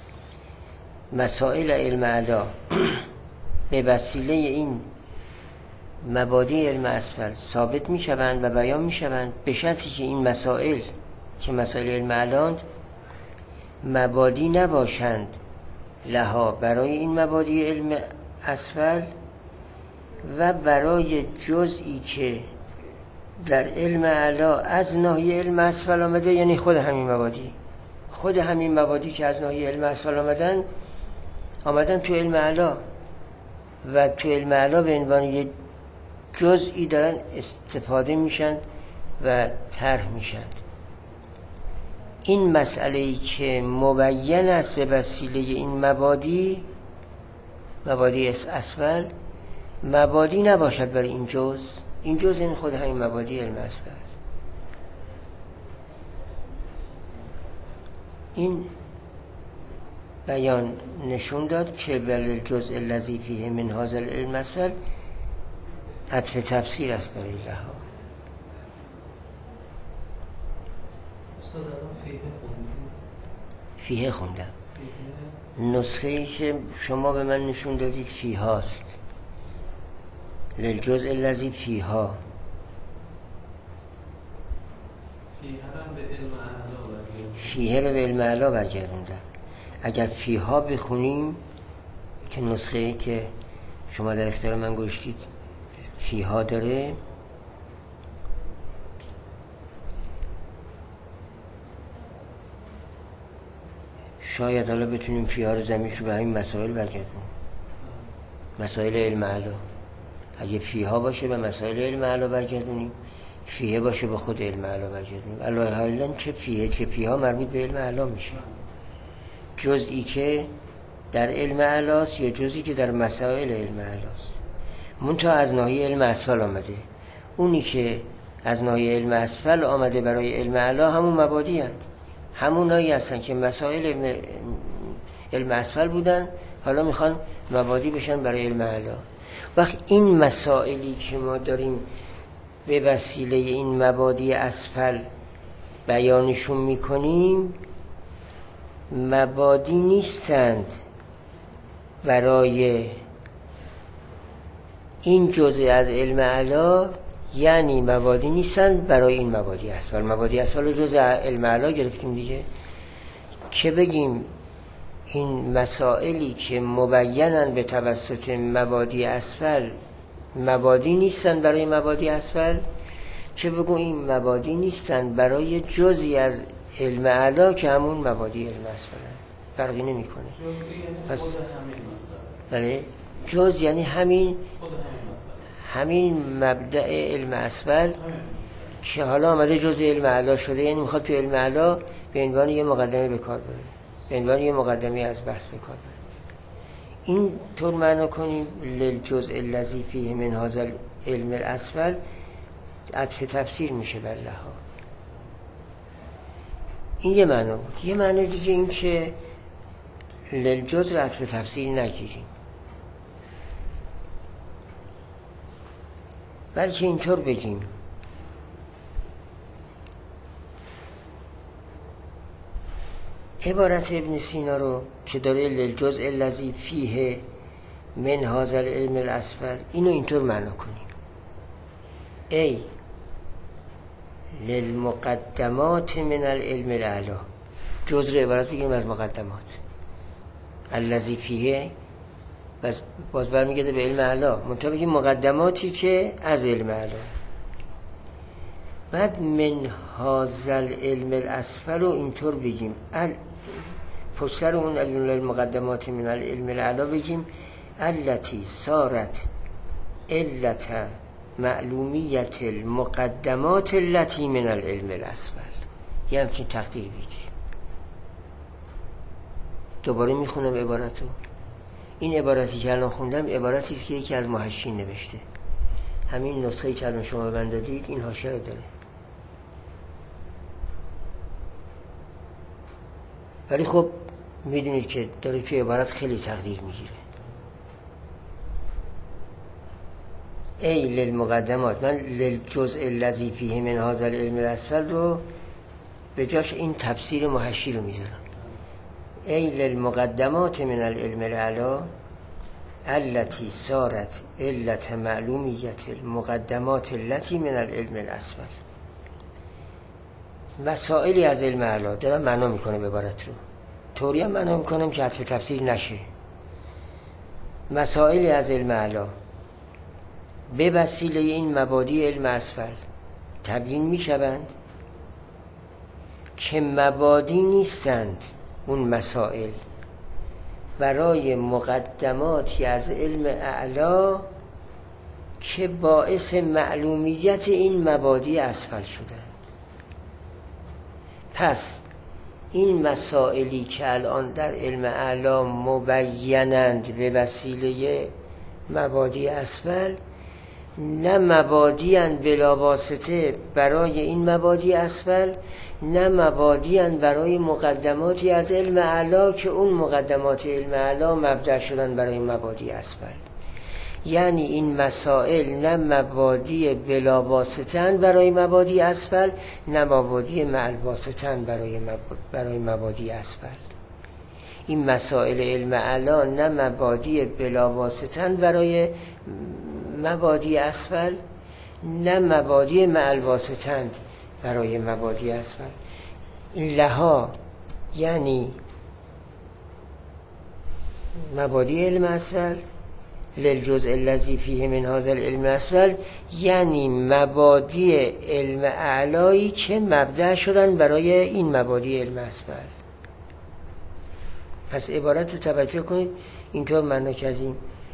مسائل علم اعلی به وسیله این مبادی علم اسفل ثابت میشوند و بیان میشوند به شرطی که این مسائل که مسائل علم اعلی مبادی نباشند لها برای این مبادی علم اسفل و برای جزئی که در علم اعلی از ناحیه علم اسفل آمده، یعنی خود همین مبادی خود همین مبادی که از ناحیه علم اسفل آمدن تو علم اعلی و تو علم اعلی به عنوان یه جزئی دارن استفاده میشن و طرح میشن. این مسئله‌ای که مبین است به وسیله این مبادی اسفل، مبادی نباشد برای این جز این خود همین مبادی علم اسفل. این بیان نشون داد که بل الجزء الذی فیه من هذا العلم اسفل عطف تفسیر است برای لها. فیه خوندم. نسخه‌ای که شما به من نشون دادید فیهاست. للجزء الذی فیها. فیه رو به علم اعلی برگردوندم. اگر فیها بخونیم که نسخه‌ای که شما در اختیار من گذاشتید فیها داره، شاید حالا بتونیم فیها رو زمینش رو به همین مسائل برگردونیم، مسائل علم اعلی. اگه فیها باشه به مسائل علم اعلی برگردونیم، فیه باشه به خود علم اعلی برگردونیم. الله حالا چه فیها مربوط به علم اعلی میشه، جزئی که در علم اعلاست یا جزئی که در مسائل علم اعلاست. منتها از ناحیه علم اسفل آمده. اونی که از ناحیه علم اسفل آمده برای علم اعلی همون مبادی هست، همونایی هستن که مسائل علم اسفل بودن، حالا میخوان مبادی بشن برای علم اعلی. وقت این مسائلی که ما داریم به وسیله این مبادی اسفل بیانشون میکنیم، مبادی نیستند برای این جزء از علم اعلی، یعنی مبادی نیستند برای این مبادی اسفل. مبادی اسفل رو جزء علم اعلی گرفتیم دیگه، که بگیم این مسائلی که مبینن به توسط مبادی اسفل مبادی نیستند برای مبادی اسفل، چه بگو این مبادی نیستند برای جزئی از علم اعلی که همون مبادی علم اسفل هست. فرقی نمی کنه. پس بله، جز یعنی همین مبدأ علم اسفل که حالا آمده جز علم اعلی شده، یعنی میخواد تو علم اعلی به عنوان یه مقدمه به کار بره، به عنوان یه مقدمه از بحث به کار بره. این طور معنا کنیم للجزء الذی فیه من هذا العلم الاسفل، عطف تفسیر میشه بر لها. این یه معنا بود. یه معنا دیگه این که للجزء رو عطف تفسیر نگیریم، بلکه اینطور بگیم عبارت ابن سینا رو که داره للجزء الذی فیه من هذا العلم الاسفل، اینو اینطور معنا کنیم ای للمقدمات من العلم الاعلی. جزء رو عبارت بگیم از مقدمات، الذی فیه باز برمیگرده به علم اعلی، منتها بگیم مقدماتی که از علم اعلی. بعد من هذا العلم الاسفل رو اینطور بگیم پشتر اون المقدمات من العلم الاعلی بگیم التي صارت علت معلومیت المقدمات التي من العلم الاسفل. یه همچین تقدیر بگیم. دوباره میخونم عبارتو. این عبارتی که الان خوندم عبارتی است که یکی از محشین نوشته. همین نسخه‌ای که الان شما من دادید این حاشیه رو داره، ولی خب میدونید که داره توی عبارت خیلی تقدیر میگیره. ای للمقدمات، من للجزء الذی فیه من هذا العلم الاسفل رو به جاش این تفسیر محشی رو میذارم. ای للمقدمات من العلم الاعلی التي صارت علت معلومیت المقدمات التي من العلم الاسفل. مسائلی از علم اعلی دارم معنا میکنه عبارت رو، طوری هم معنا میکنم که حرف تفسیر نشه. مسائلی از علم اعلی به وسیله این مبادی علم اسفل تبیین میشوند که مبادی نیستند اون مسائل برای مقدماتی از علم اعلا که باعث معلومیت این مبادی اسفل شدند. پس این مسائلی که الان در علم اعلا مبینند به وسیله مبادی اسفل، نه مبادی اند بلا واسطه برای این مبادی اسفل، نه مبادی اند برای مقدماتی از علم اعلا که اون مقدمات علم اعلا مبدأ شدن برای مبادی اسفل. یعنی این مسائل نه مبادی بلا واسطه اند برای مبادی اسفل، نه مبادی مع الواسطه اند برای مبادی اسفل. این مسائل علم اعلا نه مبادی بلا واسطه اند برای مبادی اسفل، نه مبادی مع الواسطه اند برای مبادی اسفل. این لها یعنی مبادی علم اسفل، للجزء الذی فیه من هذا العلم اسفل، یعنی مبادی علم اعلایی که مبدأ شدن برای این مبادی علم اسفل. پس عبارت رو توجه کنید، اینطور معنا کردیم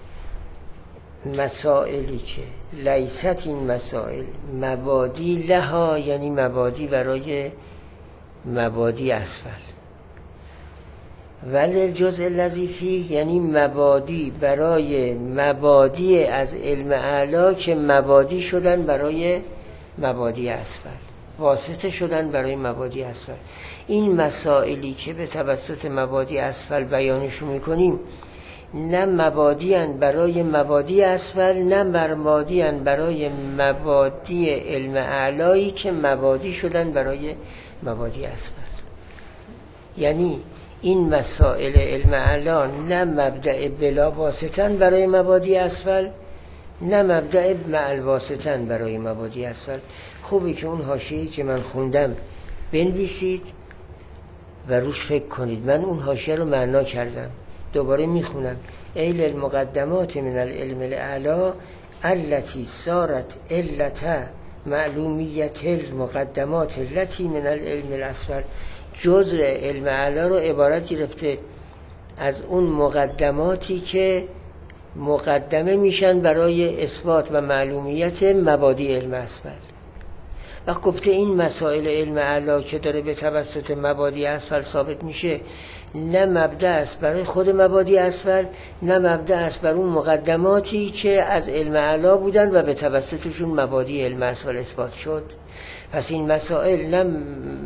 مسائلی که لیست این مسائل مبادی لها، یعنی مبادی برای مبادی اسفل، ولی جزء الذی فیه یعنی مبادی برای مبادی از علم اعلا که مبادی شدن برای مبادی اسفل، واسطه شدن برای مبادی اسفل. این مسائلی که به توسط مبادی اسفل بیانشون میکنیم نه مبادی اند برای مبادی اسفل، نه مبادی اند برای مبادی علم اعلایی که مبادی شدن برای مبادی اسفل. یعنی این مسائل علم اعلا نه مبدأ بلا واسطن برای مبادی اسفل، نه مبدأ مع الواسطن برای مبادی اسفل. خوبه که اون حاشیه‌ای که من خوندم بنویسید و روش فکر کنید. من اون حاشیه رو معنا کردم، دوباره میخونم. ایل المقدمات من العلم الاعلا التي صارت علت معلومیت المقدمات التي من العلم الاسفل. جزء علم اعلا رو عبارت گرفته از اون مقدماتی که مقدمه میشن برای اثبات و معلومیت مبادی علم اسفل. وقت گفته این مسائل علم اعلا که داره به توسط مبادی اسفل ثابت میشه، نه مبدأ است برای خود مبادی اسفل، نه مبدأ است بر اون مقدماتی که از علم اعلا بودن و به توسطشون مبادی علم اسفل اثبات شد. پس این مسائل نه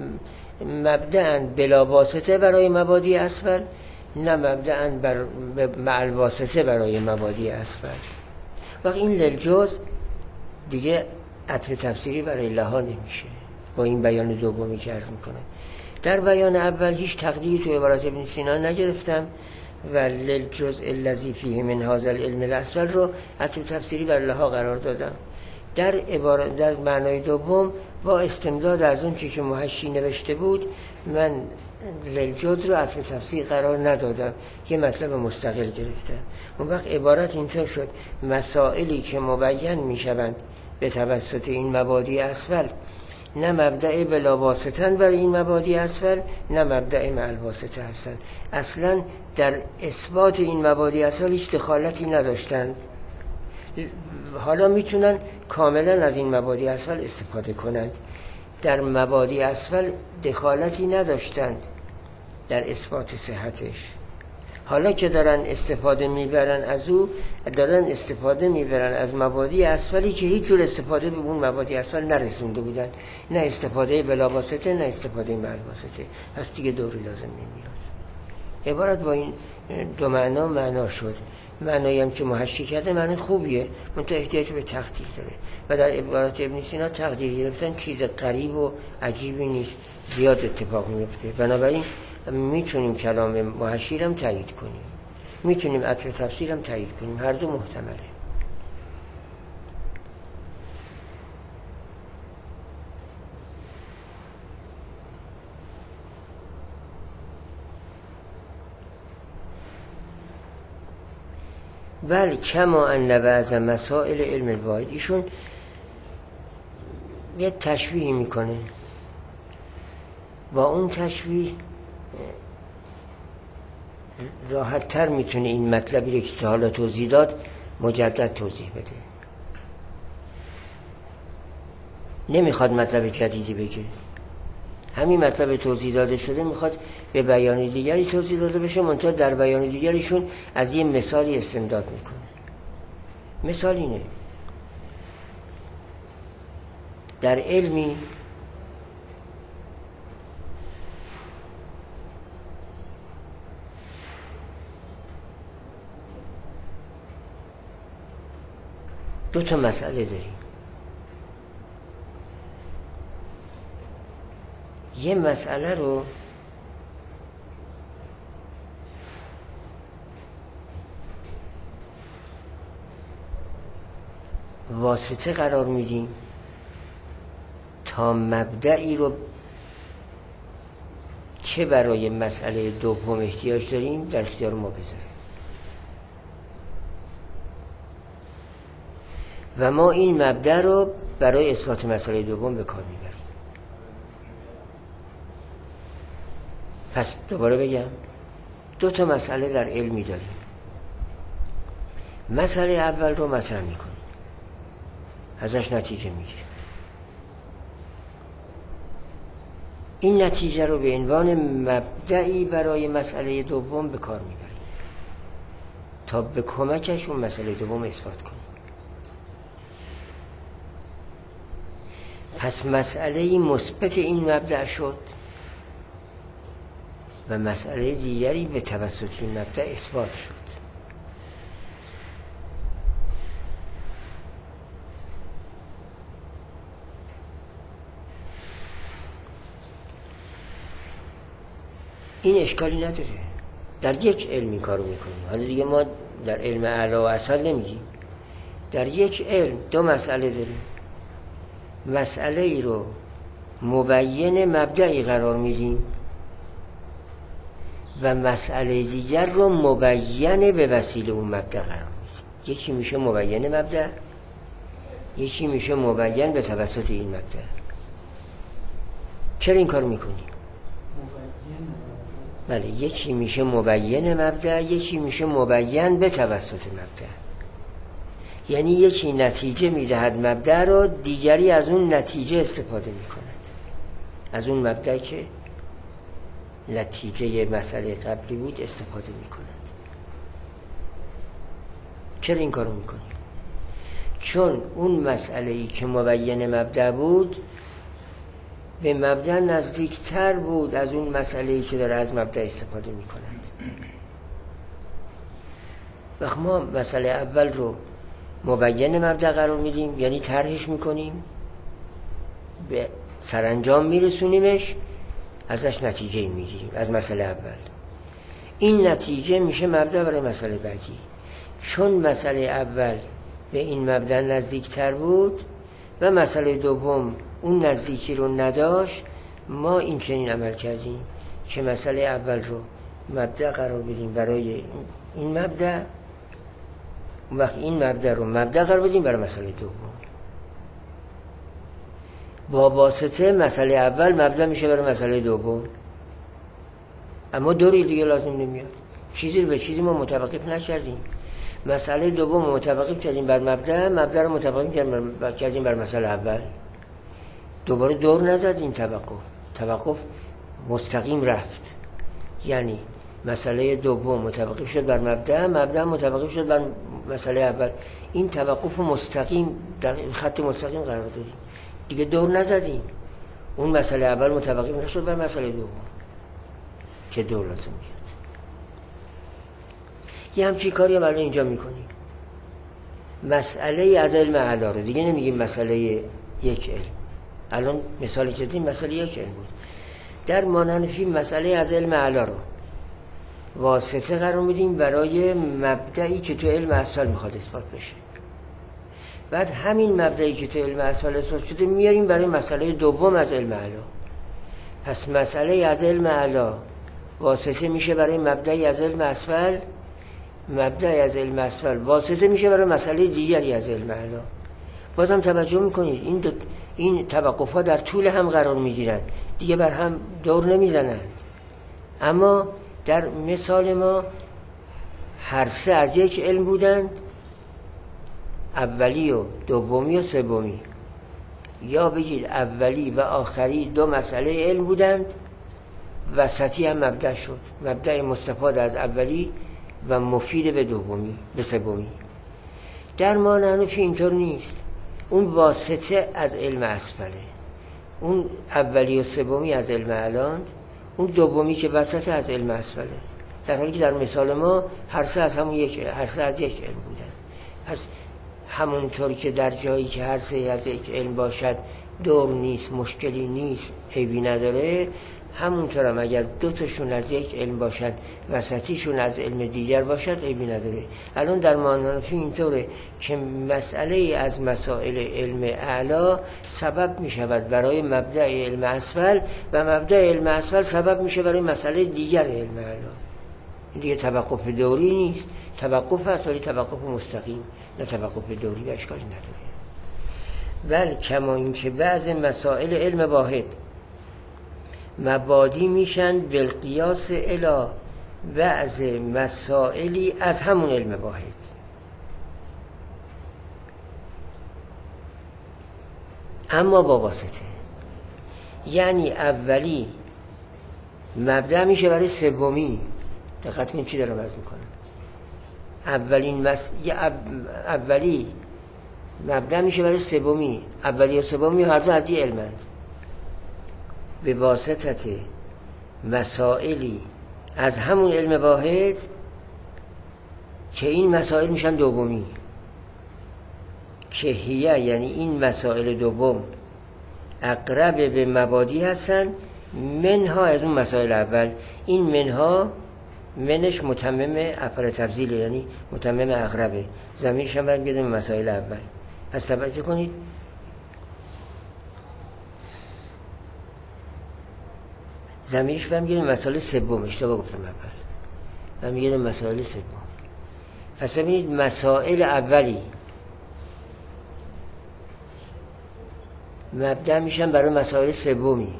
مبدأ بلا واسطه برای مبادی اسفل، نه مبدأ مع الواسطه برای مبادی اسفل. وقت این للجزء دیگه عطف تفسیری برای لها نمیشه با این بیان دومی که عرض میکنه. در بیان اول هیچ تقدیری تو عبارت ابن سینا نگرفتم و للجزء الذی فیه من هذا العلم الاسفل رو عطف تفسیری برای لها قرار دادم. در معنای دوم با استمداد از اون چی که محشی نوشته بود من للجزء رو عطف تفسیر قرار ندادم، یه مطلب مستقل گرفتم. اون وقت عبارت اینطور شد: مسائلی که مبین میشوند به توسط این مبادی اسفل، نه مبدأ بلا واسطن برای این مبادی اسفل، نه مبدأ مع الواسطه هستند. اصلا در اثبات این مبادی اسفل هیچ دخالتی نداشتند. حالا میتونن کاملا از این مبادی اسفل استفاده کنند. در مبادی اسفل دخالتی نداشتند در اثبات صحتش. حالا که دارن استفاده میبرن از او، دارن استفاده میبرن از مبادی اسفلی که هیچ جور استفاده به اون مبادی اسفل نرسونده بودن، نه استفاده بلا واسطه نه استفاده مع الواسطه. پس دیگه دوری لازم نمیاد. عبارت با این دو معنا شد. معنایی هم که محشی کرده معنی خوبیه، منتها احتیاج به تقدیر داره و در عبارت ابن سینا تقدیر گرفتن چیز غریب و عجیبی نیست، زیاد اتفاق میفته. بنابراین میتونیم کلام محشی رو تایید کنیم، میتونیم عطف تفسیر هم تایید کنیم، هر دو محتمله. بل کما ان بعض مسائل علم الواحد، ایشون یه تشبیه میکنه. با اون تشبیه راحت تر میتونه این مطلبی که حالا توضیح داد مجدد توضیح بده. نمیخواد مطلب جدیدی بگه، همین مطلب توضیح داده شده میخواد به بیان دیگری توضیح داده بشه، منتها در بیان دیگریشون از یه مثالی استمداد میکنه. مثال اینه: در علمی دو تا مسئله داریم. یه مسئله رو واسطه قرار میدیم تا مبدعی رو چه برای مسئله دوم احتیاج داریم در اختیار ما بذاره و ما این مبدأ رو برای اثبات مسئله دوم به کار میبریم. پس دوباره بگم، دو تا مسئله در علمی داریم. مسئله اول رو مطرح میکنیم، ازش نتیجه میگیریم. این نتیجه رو به عنوان مبدئی برای مسئله دوم به کار میبریم تا به کمکش اون مسئله دوم اثبات کنیم. پس مسئله مثبت این مبدأ شد و مسئله دیگری به توسط این مبدأ اثبات شد. این اشکالی نداره، در یک علمی کارو میکنیم. حالا دیگه ما در علم اعلی و اسفل نمیگیم، در یک علم دو مسئله داریم. مسئله ای رو مبین مبدئی قرار میدیم و مسئله دیگر رو مبین به وسیله اون مبدأ قرار میدیم. یکی میشه مبین مبدأ، یکی میشه مبین به توسط این مبدأ. چرا این کار میکنیم؟ بله، یکی میشه مبین مبدأ، یکی میشه مبین به توسط مبدأ. یعنی یکی نتیجه میدهد مبدأ رو، دیگری از اون نتیجه استفاده میکند، از اون مبدأ که نتیجه مسئله قبلی بود استفاده میکند. چرا این کارو میکنیم؟ چون اون مسئله‌ای که مبین مبدأ بود به مبدأ نزدیکتر بود از اون مسئله‌ای که داره از مبدأ استفاده میکند. وقت ما مسئله اول رو مبین مبدأ قرار میدیم، یعنی طرحش میکنیم، به سرانجام میرسونیمش، ازش نتیجه میگیریم از مسئله اول. این نتیجه میشه مبدأ برای مسئله بعدی. چون مسئله اول به این مبدأ نزدیکتر بود و مسئله دوم اون نزدیکی رو نداشت، ما این چنین عمل کردیم که مسئله اول رو مبدأ قرار بدیم برای این مبدأ، وقت این مبدأ رو مبدأ قرار بدیم برای مسئله دوم. با واسطه مسئله اول مبدأ میشه برای مسئله دوم، اما دوری دیگه لازم نمیاد. چیزی رو به چیزی ما متوقف نکردیم. مسئله دوم رو متوقف کردیم بر مبدأ، مبدأ رو متوقف کردیم بر مسئله اول. دوباره دور نزدیم، توقف مستقیم رفت. یعنی مسئله دوم متوقف شد بر مبدأ، مبدأ متوقف شد بر مسئله اول. این توقف مستقیم در خط مستقیم قرار دادیم، دیگه دور نزدیم. اون مسئله اول متوقف نشد بر مسئله دوم که دور لازم میاد. یه همچی کاری هم الان اینجا میکنیم. مسئله از علم اعلی رو دیگه نمیگیم مسئله یک علم. الان مثالی که دیدیم مسئله یک علم بود. در مانحنفی مسئله از علم اعلی رو واسطه قرار میدیم برای مبدئی که تو علم اسفل میخواد اثبات بشه. بعد همین مبدئی که تو علم اسفل اثبات شده میاریم برای مسئله دوم از علم اعلی. پس مسئله از علم اعلی واسطه میشه برای مبدئی از علم اسفل، مبدئی از علم اسفل واسطه میشه برای مسئله دیگری از علم اعلی. بازم توجه میکنید این توقف‌ها در طول هم قرار میگیرن. دیگه بر هم دور نمیزنند. اما در مثال ما هر سه از یک علم بودند، اولی و دومی و سومی، یا بگید اولی و آخری دو مسئله علم بودند، وسطی هم مبدأ شد، مبدأ مستفاد از اولی و مفید به دومی به سومی. در ما نحنفی اینطور نیست. اون واسطه از علم اسفله، اون اولی و سومی از علم اعلاند، اون دومی که وسط از علم اسفله، در حالی که در مثال ما هر سه از یک علم بودن. پس همونطور که در جایی که هر سه از یک علم باشد دور نیست، مشکلی نیست، عیبی نداره، همونطور هم اگر دو تاشون از یک علم باشد، وسطیشون از علم دیگر باشد، عیبی نداره. الان در معنافی اینطوره که مسئله از مسائل علم اعلا سبب می شود برای مبدأ علم اسفل و مبدأ علم اسفل سبب میشه برای مسئله دیگر علم اعلا. این دیگه توقف دوری نیست، توقف هست ولی توقف مستقیم، نه توقف دوری، و اشکالی نداره. بل کما این که بعض مسائل علم واحد مبادی میشن بالقیاس الی بعض مسائلی از همون علم واحد. اما با واسطه، یعنی اولی مبدأ میشه برای سومی. دقت کنید چی دارم عرض میکنم. اولی مبدأ میشه برای سومی، اولی و سومی هر دو از یه علمند، به واسطت مسائلی از همون علم واحد که این مسائل میشن دومی، که هیه یعنی این مسائل دوم اقرب به مبادی هستن منها از اون مسائل اول. این منها منش متمم افعال تفضیله، یعنی متمم اقربه، ضمیرش هم برمیگرده به مسائل اول. پس توجه کنید، ضمیرش برمیگرده به مسائل سوم، اشتباه گفتم اول، برمیگرده به مسائل سوم. پس ببینید مسائل اولی مبدأ میشن برای مسائل سومی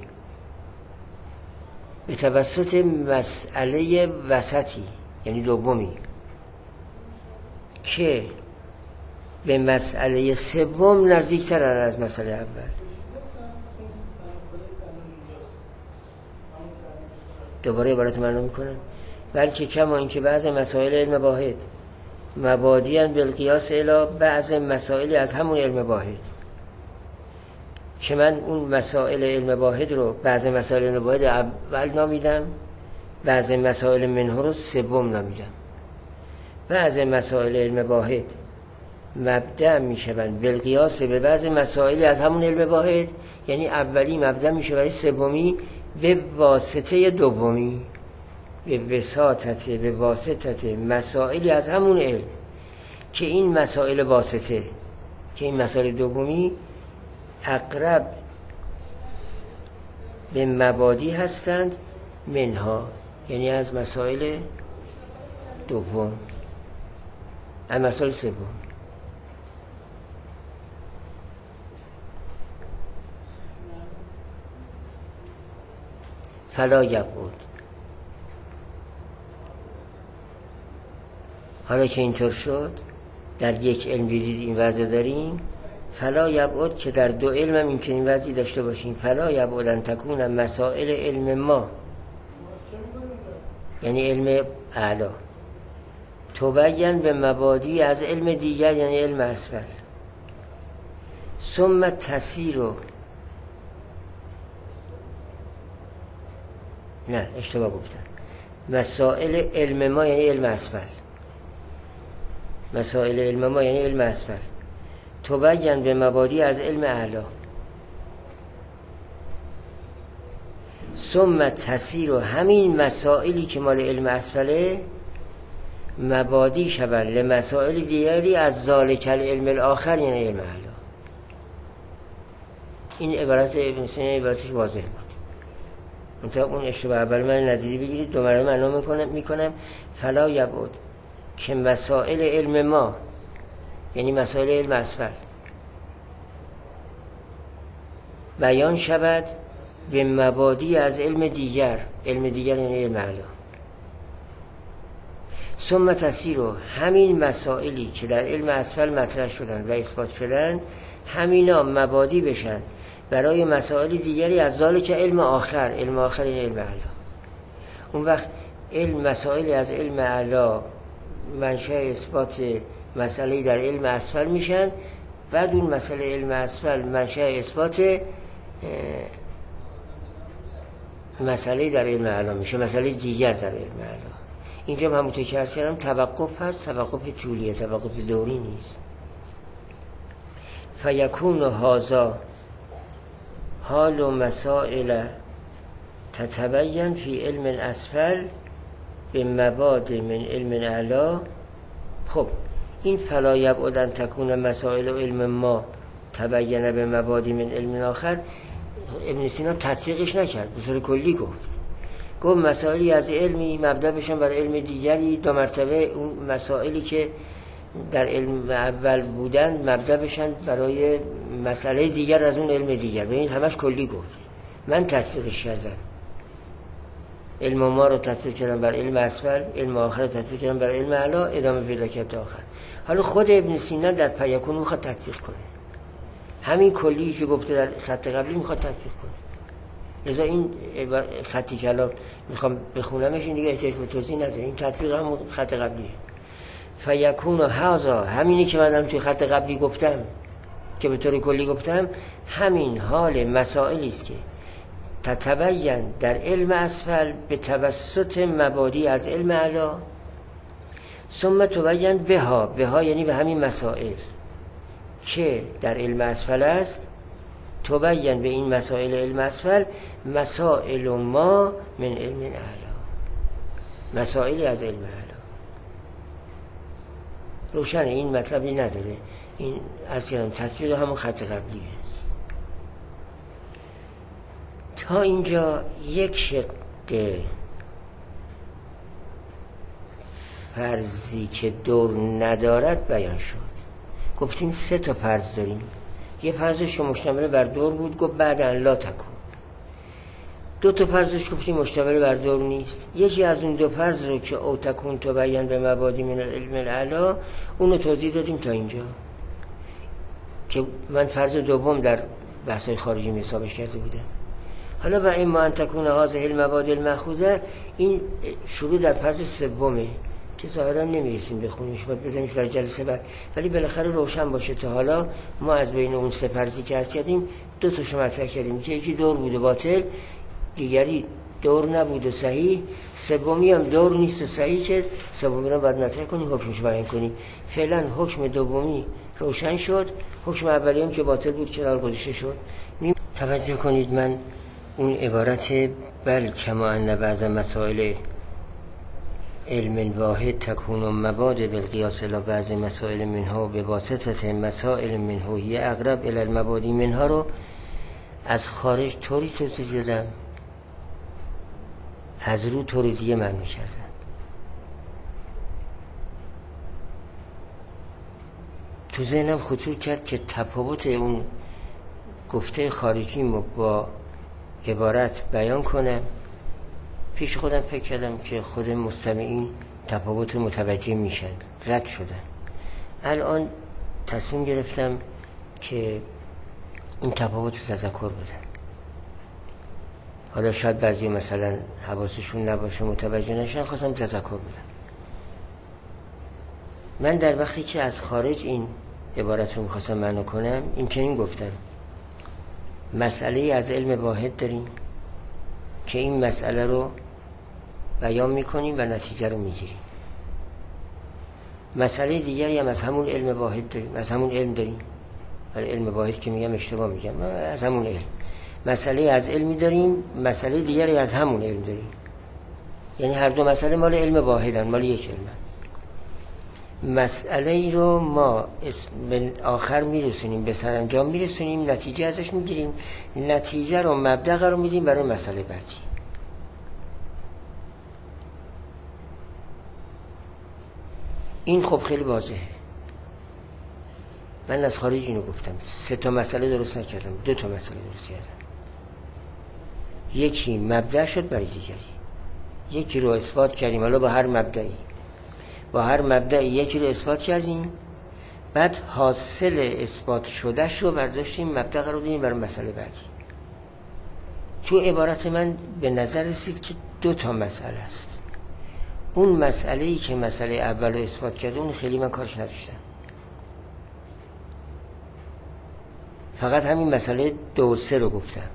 به توسط مسئله وسطی، یعنی دومی، که به مسئله سوم نزدیکتر از مسئله اول. دوباره عبارت معلوم میکنم. بلکه کما این که بعض مسائل علم واحد مبادیان بالقیاس الی بعض مسائلی از همون علم واحد، که من اون مسائل علم واحد رو بعض مسائل علم واحد اول نامیدم، بعض مسائل منه رو سوم نامیدم. بعض مسائل علم واحد مبدأ میشوند بالقیاس به بعض مسائلی از همون علم واحد، یعنی اولی مبدأ میشه برای سومی به واسطه دومی، به واسطه مسائلی از همون علم، که این مسائل واسطه، که این مسائل دومی اقرب به مبادی هستند منها، یعنی از مسائل دوم، از مسائل سوم. فلا یبعد، حالا که اینطور شد در یک علم دیدید این وضع داریم، فلا یبعد که در دو علم هم این چنین وضعی داشته باشیم. فلا یبعد ان تکون مسائل علم ما، یعنی علم اعلا، تبین به مبادی از علم دیگر، یعنی علم اسفل، ثم تسیر، نه اشتباه گفتم، مسائل علم ما یعنی علم اسفل، مسائل علم ما یعنی علم اسفل، تبین به مبادی از علم اعلا، ثم تسیر، همین مسائلی که مال علم اسفله مبادی شوند لمسائل دیگری از ذالک العلم الاخر، یعنی علم اعلا. این عبارت ابن سینا عبارتش واضح بود. منطقه اون اشتباه اول من ندیدی بگیرید، دو مرحله معنا میکنم. فلا یبعد که مسائل علم ما یعنی مسائل علم اسفل بیان شود به مبادی از علم دیگر. علم دیگر یعنی علم اعلی. ثم تسیر، همین مسائلی که در علم اسفل مطرح شدن و اثبات شدن، همینا مبادی بشن برای مسائل دیگری از ذالک علم آخر. علم آخر این علم اعلی. اون وقت مسائلی از علم اعلی منشأ اثبات مسئله در علم اسفل میشن، بعد اون مسئله علم اسفل منشأ اثبات مسئله در علم اعلی میشه، مسئله دیگر در علم اعلی. اینجا همونطور که عرض کردم توقف هست، توقف طولیه، توقف دوری نیست. فیکون هذا حال و مسائل تتبین فی علم الاسفل به مباد من علم الاعلی. خب این فلا یبعد ان تکون مسائل و علم ما تبین به مباد من علم آخر، ابن سینا تطبیقش نکرد، به طور کلی گفت مسائلی از علمی مبدا بشن بر علم دیگری، دو مرتبه اون مسائلی که در علم اول بودن مبدا بشن برای مسئله دیگر از اون علم دیگر. ببینید همش کلی گفت، من تطبیقش کردم. علم ما رو تطبیق کردم بر علم اسفل، علم آخر رو تطبیق کردم بر علم اعلی، ادامه پیدا کرد آخر. حالا خود ابن سینا در پیکون میخواد تطبیق کنه، همین کلی که گفته در خط قبلی میخواد تطبیق کنه. لذا این خطی که الان میخوام بخونمش این دیگه احتیاج به توضیح نداره، این تطبیق هم خط قبلیه. فیکون هذا، همینی که من توی خط قبلی گفتم که به طور کلی گفتم، همین حال مسائلی است که تتبین در علم اسفل به توسط مبادی از علم اعلی، ثم تبین بها یعنی به همین مسائل که در علم اسفل است، تبین به این مسائل علم اسفل مسائل ما من علم اعلی، مسائلی از علم اعلی. روشنه، این مطلبی نداره، این از کلام تطبیق همون خط قبلیه. تا اینجا یک شق فرضی که دور ندارد بیان شد. گفتیم 3 تا فرض داریم. یه فرضش که مشتمل بر دور بود، گفت بعد ان لا تکون. 2 تا فرضش گفتیم مشتمل بر دور نیست. یکی از اون 2 فرض رو که او تکون تبین به مبادی من علم الاعلی، اونو توضیح دادیم تا اینجا که من فرض دوم در بحث‌های خارجی حسابش کرده بودم. حالا با این ما ان تکون هذه المبادی المأخوذه، این شروع در فرض سومه که ظاهرا نمیرسیم بخونیمش، باید بذاریمش برای جلسه بعد، ولی بالاخره روشن باشه. تا حالا ما از بین اون 3 فرضی که عرض کردیم 2 تاشو مطرح کردیم که یکی دور بود و باطل، دیگری دور نبود و صحیح، سومی هم دور نیست و صحیح، که سومی رو باید مطرح کنیم، حکمش بیان کنیم. فعلا حکم دومی روشن شد، حکم اولی هم که باطل بود کنار گذاشته شد. توجه کنید، من اون عبارت بل کما ان بعض مسائل علم واحد تکون مباد بالقیاس الی بعض مسائل منها به واسطه مسائل منها هی اقرب الی المبادی منها رو از خارج طوری توضیح دادم، از رو طوری دیگه معنی کردم. تو ذهنم خطور کرد که تفاوت اون گفته خارجی با عبارت بیان کنم. پیش خودم فکر کردم که خود مستمعین تفاوت متوجه میشن، رد شدن. الان تصمیم گرفتم که این تفاوت تذکر بدم. حالا شاید بعضی مثلا حواسشون نباشه، متوجه نشن، خواستم تذکر بدم. من در وقتی که از خارج این عبارت رو میخواستم معنی کنم، این چنین گفتم: مسئله از علم واحد داریم که این مسئله رو بیان میکنیم و نتیجه رو میگیریم. مسئله دیگری هم از همون علم واحد داریم، از همون علم داریم. ولی علم واحد که میگم اشتباه میگم، از همون علم. مسئله از علمی داریم، مسئله دیگری از همون علم داریم. یعنی هر دو مسئله مال علم واحدن، مال یک علم. مسئله ای رو ما به آخر میرسونیم، به سرانجام میرسونیم، نتیجه ازش میگیریم، نتیجه رو مبدأ قرار میدیم برای مسئله بعدی. این خب خیلی واضحه. من از خارج اینو گفتم، 3 تا مسئله درست نکردم، 2 تا مسئله درست کردم. یکی مبدأ شد برای دیگری. یکی رو اثبات کردیم، حالا با هر مبدعی یکی رو اثبات کردیم، بعد حاصل اثبات شدهش رو برداشتیم مبدأ قرار دادیم برای مسئله بعدی. تو عبارت من به نظر رسید که 2 تا مسئله است. اون مسئله‌ای که مسئله اول رو اثبات کرده اون خیلی من کارش نداشتم، فقط همین مسئله 2 و 3 رو گفتم.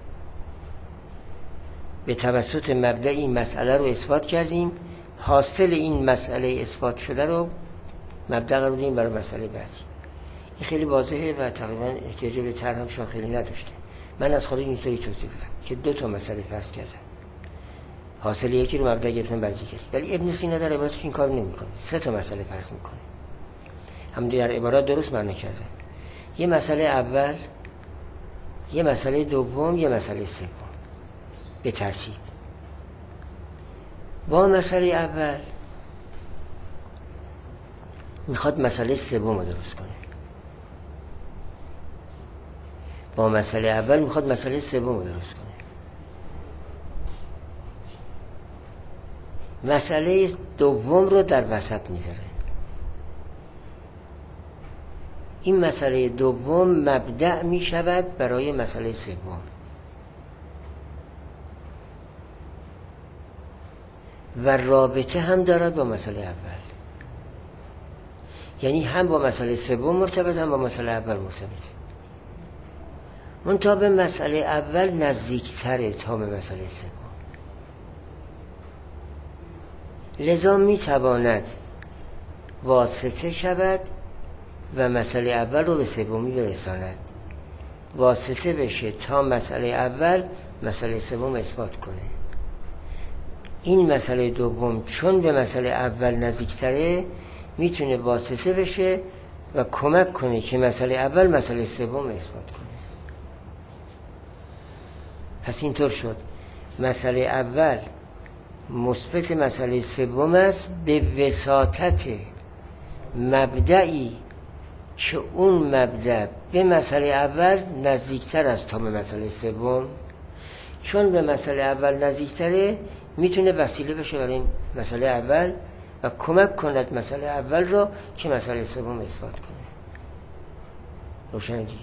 به توسط مبدأ این مسئله رو اثبات کردیم، حاصل این مسئله اثبات شده رو مبدأ قرار دادیم برای مسئله بعدی. این خیلی واضحه و تقریبا احتیاج به طرح هم شاید خیلی نداشته. من از خارج اینطوری توضیح دادم که 2 تا مسئله فرض کردم، حاصل یکی رو مبدأ گرفتن برای دیگری. ولی ابن سینا در عبارتش این کار نمی‌کنه، 3 تا مسئله فرض می‌کنه. هم در عبارات درست معنی کردم. یه مسئله اول، یه مسئله دوم، یه مسئله سوم به ترتیب. با مسئله اول میخواد مسئله سوم رو درست کنه. با مسئله اول میخواد مسئله سوم رو درست کنه. مسئله دوم رو در وسط میذاره. این مسئله دوم مبدأ میشود برای مسئله سوم. و رابطه هم دارد با مسئله اول، یعنی هم با مسئله سوم مرتبط، هم با مسئله اول مرتبط. منتها به مسئله اول نزدیکتره تا به مسئله سوم، لذا میتواند واسطه شود و مسئله اول رو به سومی برساند، واسطه بشه تا مسئله اول مسئله سوم اثبات کنه. این مسئله دوم چون به مسئله اول نزدیکتره میتونه واسطه بشه و کمک کنه که مسئله اول مسئله سوم اثبات کنه. پس اینطور شد مسئله اول مثبت مسئله سوم است به وساطت مبدئی که اون مبدأ به مسئله اول نزدیکتر است تا به مسئله سوم. چون به مسئله اول نزدیکتره میتونه وسیله بشه برای مسئله اول و کمک کند مسئله اول رو که مسئله سوم اثبات کنه. روشن دیگه.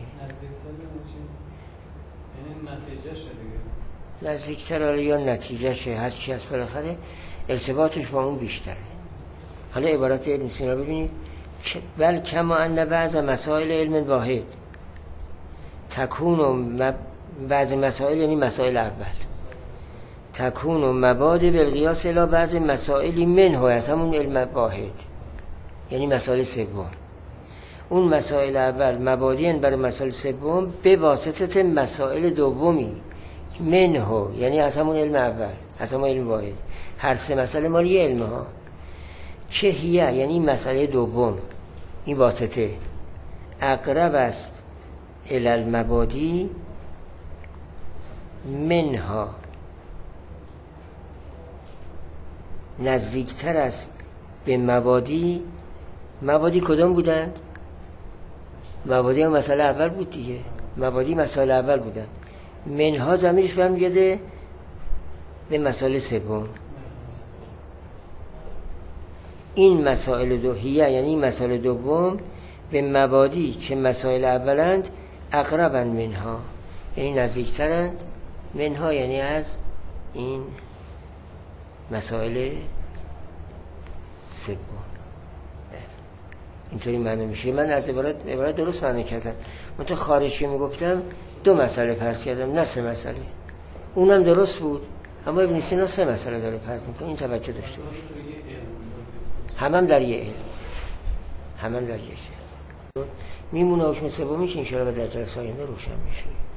نزدیکتر یا نتیجه شه، هر چی از بالاخره ارتباطش با اون بیشتره. حالا عبارت ابن سینا ببینید، بل کما ان بعض مسائل علم واحد تکون بعض مسائل، یعنی مسائل اول، تکون و مبادی بالقیاس الی بعض مسائلی منه، از همون علم واحد یعنی مسائل سوم. اون مسائل اول مبادی برای مسائل سوم به واسطه مسائل دومی منه، یعنی از همون علم اول، از همون علم واحد. هر 3 مسئله مال یه علم ها که هیه، یعنی مسئله دوم این واسطه اقرب است الی المبادی منها، نزدیکتر است به مبادی. مبادی کدام بودند؟ مبادی هم مسئله اول بود دیگه، مبادی مسئله اول بودند. منها ضمیرش برمیگرده به مسئله سوم. این مسائل دوحیه یعنی مسائل دوم به مبادی که مسائل اولند اقربن منها، یعنی نزدیکترند. منها یعنی از این مسائل سوم. اینطوری معنی میشه. من از عبارت درست معنی کردم، منتها خارجی میگفتم 2 مسئله فرض کردم نه 3 مسئله. اونم درست بود، اما ابن سینا 3 مسئله داره فرض میکنه. این توجه داشته باشه. همم در یه علم، همم در یه علم میمونه. حکم سومی که انشاءالله در جلسه آینده روشن میشه.